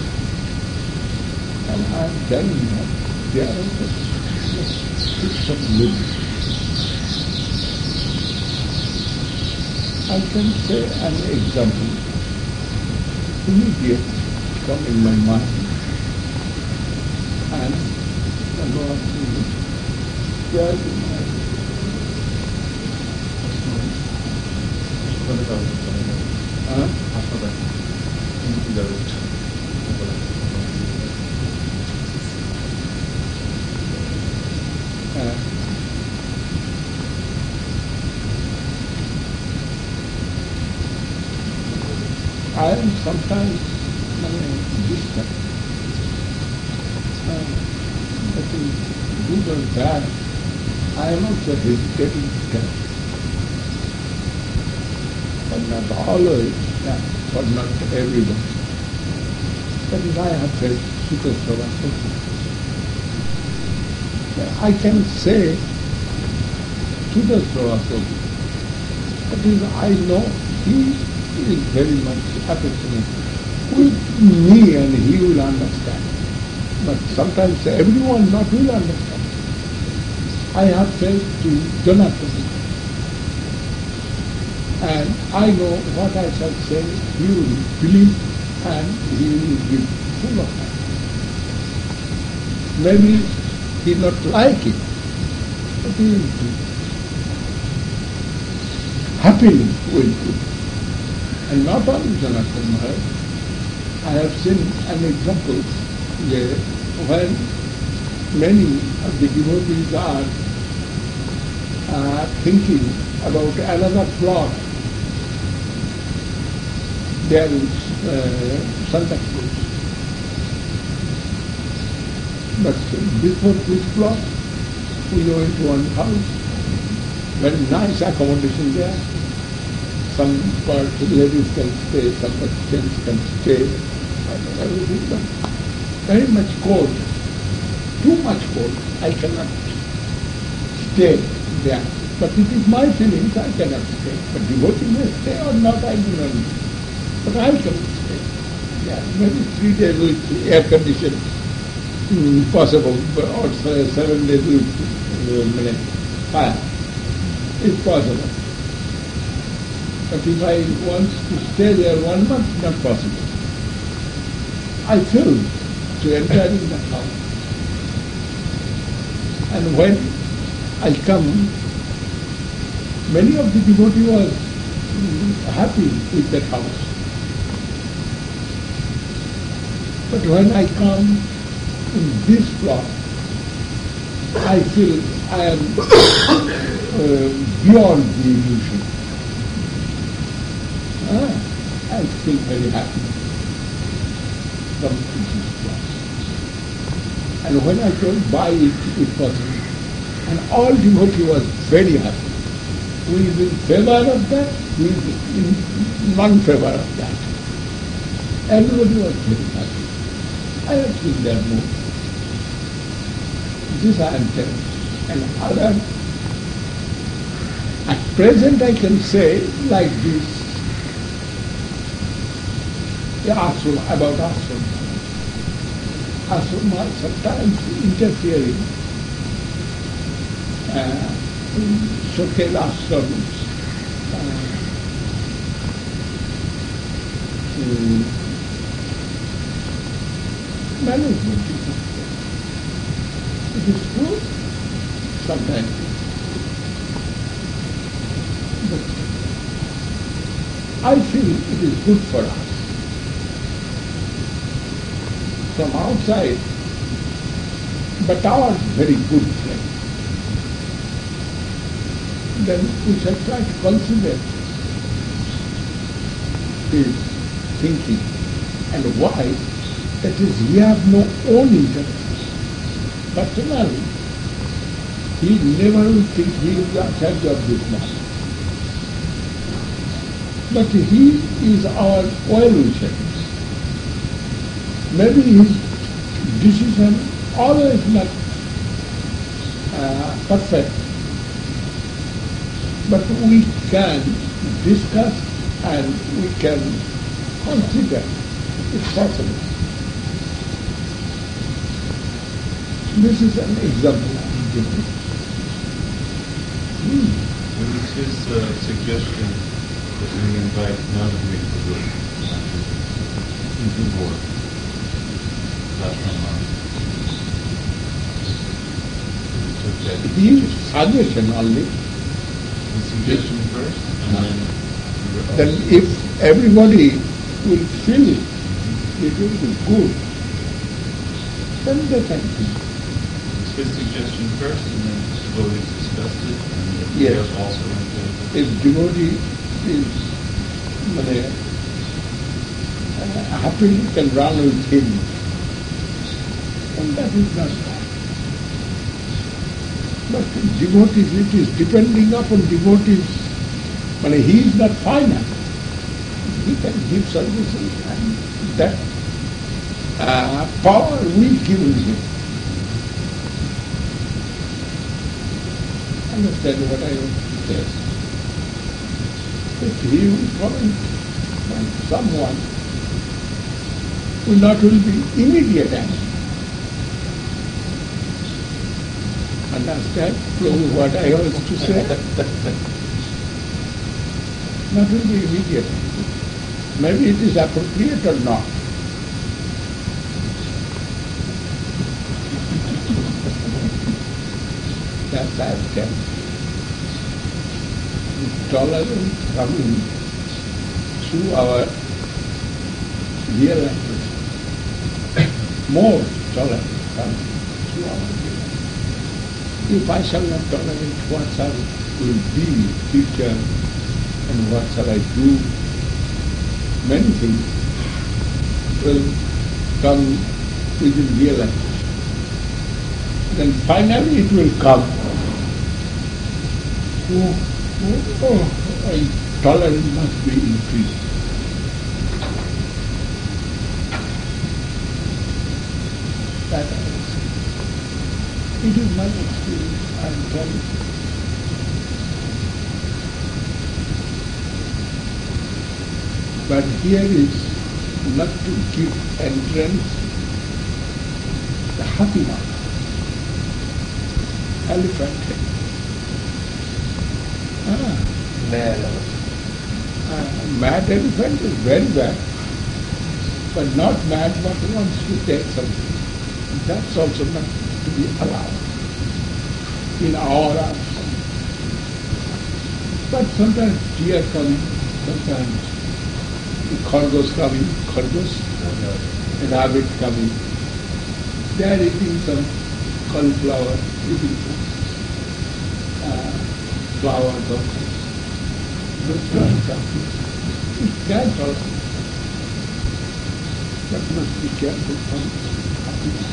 And I am telling you, there are some limits. I can say an example. Immediate come in my mind. And the Lord is there in my Huh? Uh, I am sometimes uh, distant. Uh, but in good or bad, I am also hesitating to tell. But not always, yeah, but not everyone. That is, I have felt Sukha Srava. I can say Sukha Srava. That is, I know he is very much affectionate with me and he will understand. But sometimes everyone not will understand. I have felt to Jonathan. And I know what I shall say, he will believe and he will give full of that. Maybe he not like it, but he is happy with it. And not only Janathan Maharaj, I have seen an example where when many of the devotees are uh, thinking about another plot there in uh, Santa Cruz. But before this plot, we went to one house, very nice accommodation there. Some part ladies can stay, some part gents can stay, and everything, but very much cold, too much cold. I cannot stay there. But it is my feelings, I cannot stay. But devotee may stay or not, I do not know. But I can stay. Yeah, maybe three days with air condition mm, possible, or seven days with uh, fire. It's possible. But if I want to stay there one month, not possible. I feel to enter in the house. And when I come, many of the devotees were happy with that house. But when I come in this plot, I feel I am uh, beyond the illusion. Ah, I feel very happy from this plot. And when I told buy it, it was, and all devotee was very happy. Who is in favor of that? Who is in non-favor of that? Everybody was very happy. I have seen their mood. This I am telling. And other, at present I can say like this, the ashram, about ashram. Ashram are sometimes interfering uh, in social ashrams. Uh, um, management is not there. It is true sometimes. But I feel it is good for us. From outside, but our very good friend. Then we shall try to consider his thinking and why. That is, he has no own interest. Personally, he never will think he is the charge of this matter. But he is our well-wisher. Maybe his decision always not uh, perfect, but we can discuss and we can consider if possible. This is an example I'm giving. Hmm. What is his uh, suggestion that we invite non-Guru into board? His suggestion only. His suggestion first, and then... Then if everybody will feel it, it will be good, then they can think. His suggestion first, and then devotees discussed it, and the yes. prayers also went to... If devotee is uh, happy, you can run with him. And that is not right. But devotees, it is depending upon devotees. I mean, he is not final. He can give services, and that uh, power we give him. Understand what I want to say? If he will come from someone will not will be immediate action. Understand what I want to say? Not will be immediate action. Maybe it is appropriate or not. I have done. The tolerance coming through our realization. More tolerance coming through our realization. If I shall not tolerate, what shall will be future and what shall I do? Many things will come within realization. Then finally it will come. Oh, oh, oh, I, tolerance must be increased. That I will say. It is my experience, I am telling you. But here is not to give entrance the happy one. Elephant head. Ah. Mad Uh, mad elephant is very bad, but not mad but wants to take something. That's also not to be allowed in our arms. But sometimes deer coming, sometimes the khargos coming, khargos, rabbit coming. They are eating some cauliflower, eating some uh, flowers also. Those are something. It can also. But must be careful from happiness.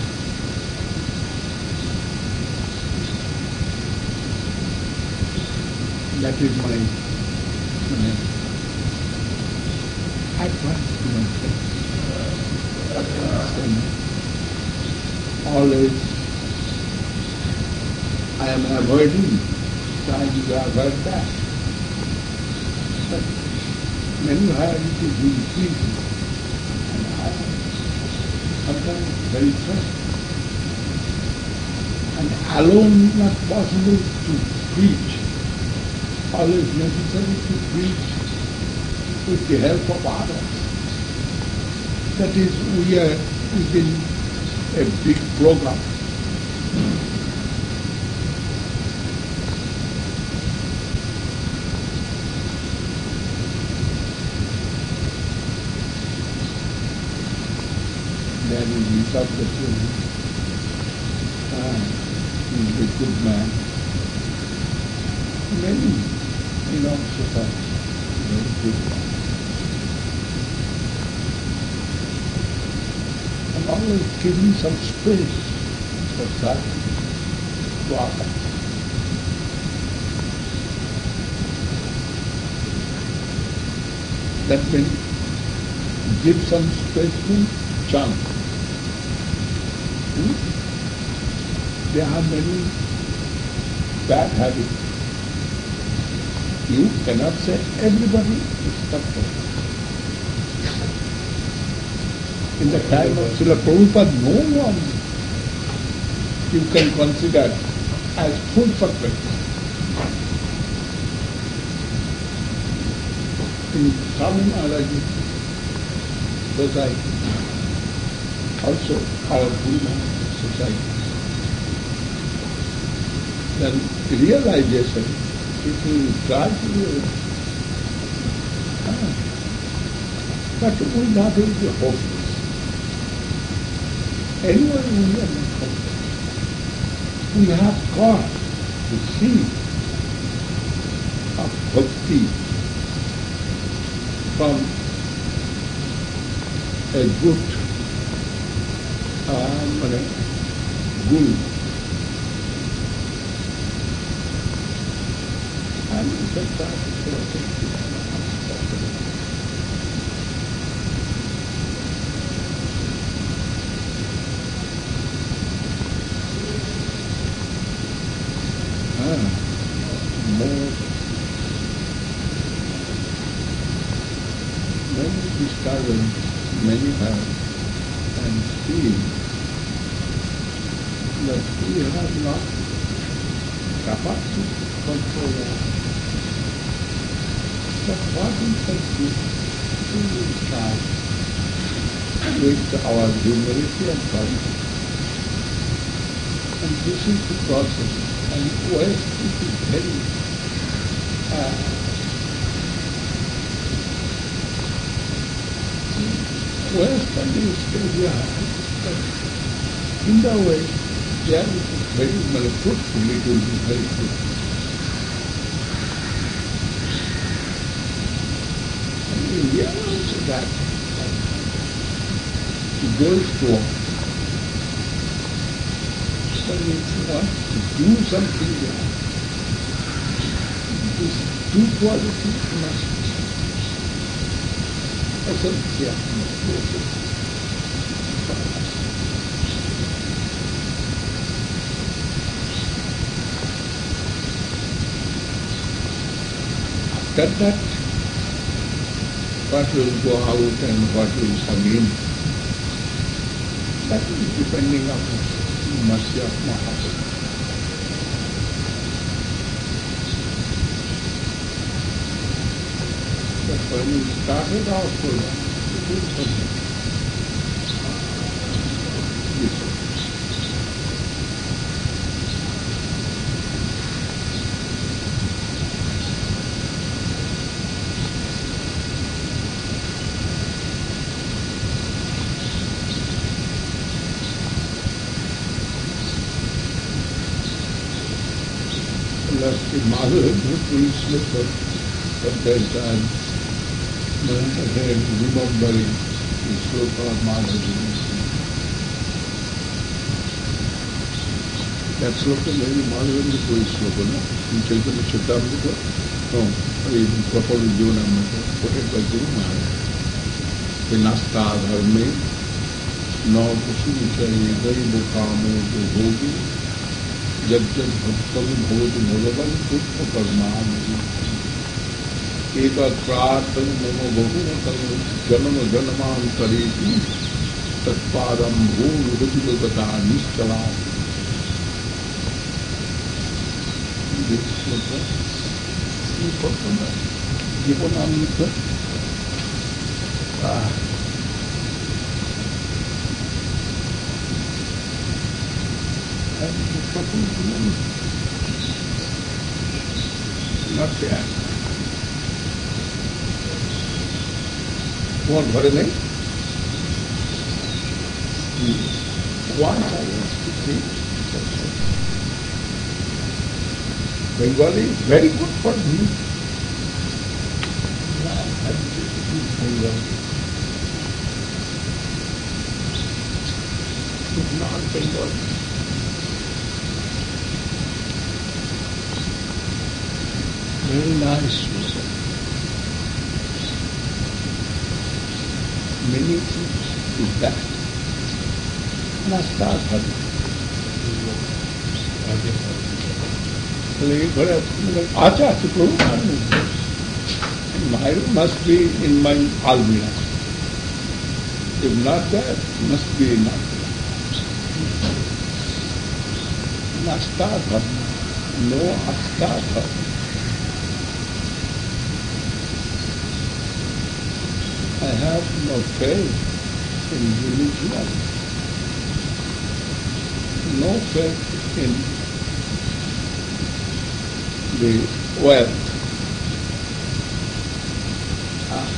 That is my, my advice to my friends. And always I am avoiding trying to avoid that. But meanwhile it is increasing. And I am sometimes very stressed. And alone not possible to preach. Always necessary to preach with the help of others. That is, we are within a big program. There is Vishal Bachchan. Ah, he is a good man. Many in our society, very good man. And always giving some space for sadhana to others. That means give some space to chant. Hmm? There are many bad habits. You cannot say everybody is suffering. In the time of Srila Prabhupada, no one you can consider as full perfect. In Swami Maharaj's society, also our Buddha society, then realization, people try to realize. Ah, but we not will be hopeless. Anyone we are not hopeless. We have got the seed of bhakti from a good um, guru. And that's why it's possible. Ah, more, many disturbance, many have, and feel that we have not capacity to control our. But what we can do, we will try with our humility and courage. And this is the process. And West is very uh, West and East Asia, in the way, there is very well fruitful, it will be very fruitful. And India also that, it goes to all. But if you want to do something there, these two qualities must be essential. After that, what will go out and what will come in, that is depending on the mercy of Mahaprabhu. But when we started our program, it was something. Yes. Last Madhav Bhutri Sloka at that time, remembering the Sloka of Madhav. That Sloka maybe Madhav Bhutri Sloka, no? In Chaitanya Charitamrita? No, in Prabhupada Jivanamrita, quoted by Guru Maharaj. Vinasta dharme, no kusuvichaye gai mukamo bhogi, जब जब भक्तम भवतु भगवन् पुष्प कर्माणि एक प्रार्थन मम बहुमतम जन्म जन्मांतरेति तत्पादम भूर्भुतिगता निश्चला जीवनामृत not there. What घर में? Why I was speaking Bengali is very good for me. I have to speak Bengali. It's not Bengali. Very nice music. Many things is that. Nasta Dhari. Acha Chukuru. Mine must be in my Almira. If not that, must be in Almira. Nasta Dhari. No Asta Dhari. I have no faith in religion, no faith in the wealth. Ah.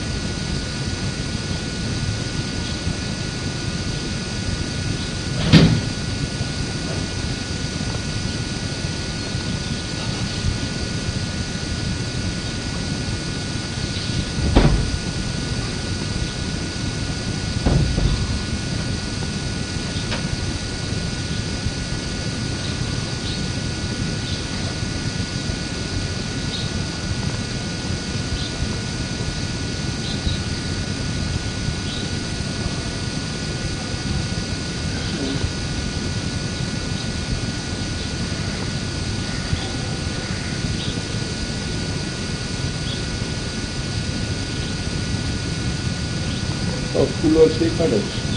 Of Kulosekaras.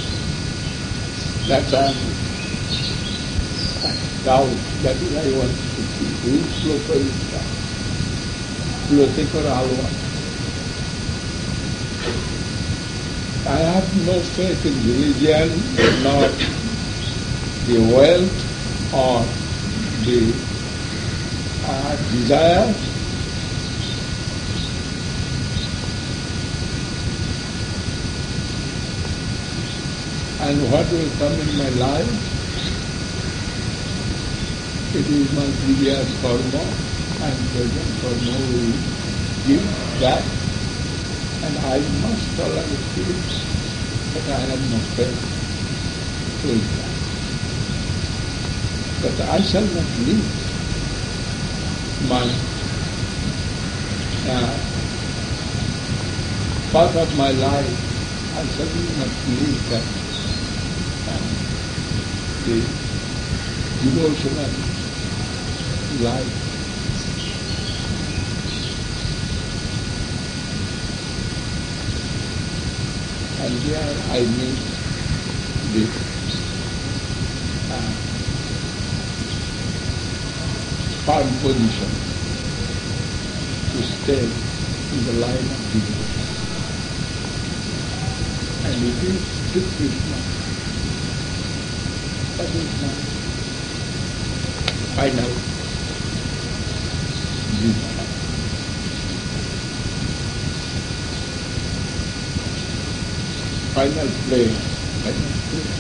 That I doubt, that is I want to see. Who Sloka is that? Kulosekara Alva. I have no faith in religion, nor the wealth or the uh, desire and what will come in my life, it is my previous karma and present karma will give that, and I must tolerate it, but I have no faith with that. But I shall not leave my uh, part of my life. I shall not leave that. The devotional life. And there I meet the uh, firm position to stay in the line of devotion. And it is Sri Krishna. That is my final desire. Final prayer. Final prayer.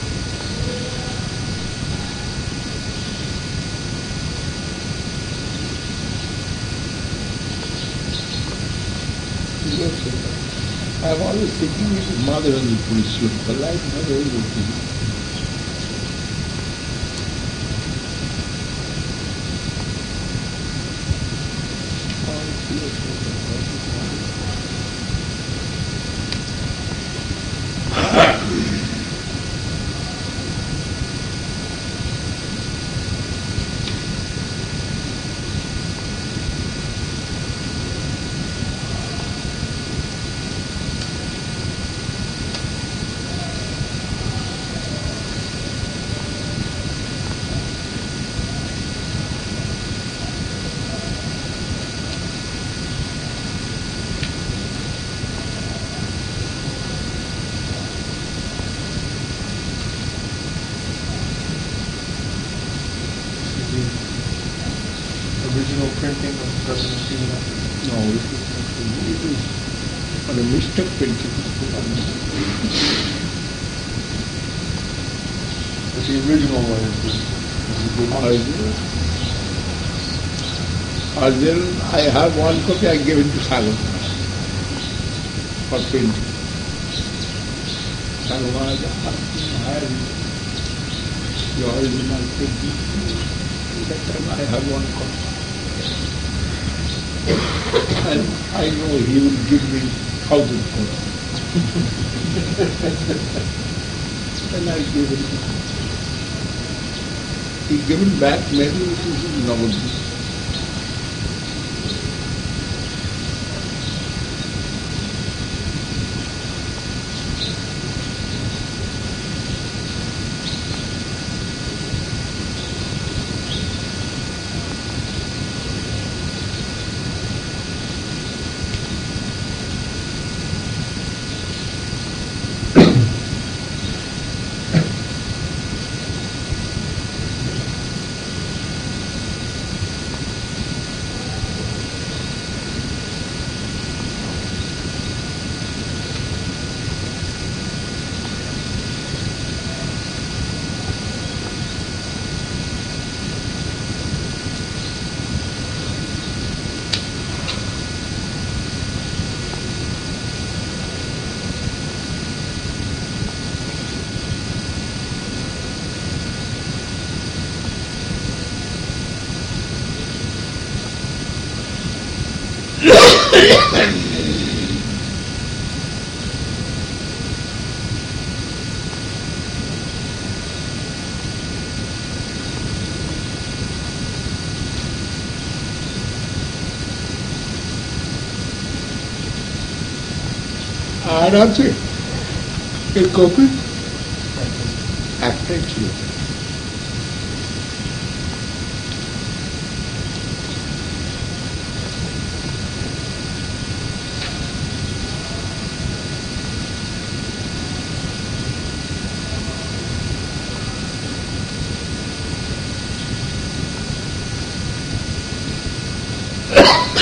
I have always thinking of Mother and the Purishloka, the life Mother and the Purishloka. Original printing of President Srinath? No, it is not. It is on a mistake printing. But the original one is the, is the good one. Original. Original, I have one copy, I gave it to Salomon for printing. Salomon has the original printing. That time I have one copy. And I know he will give me thousand copies. And I gave it. He gave it back, maybe it is in Navadvip. आराम से एक copy act किया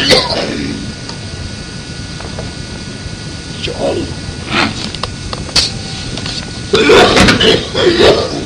It's all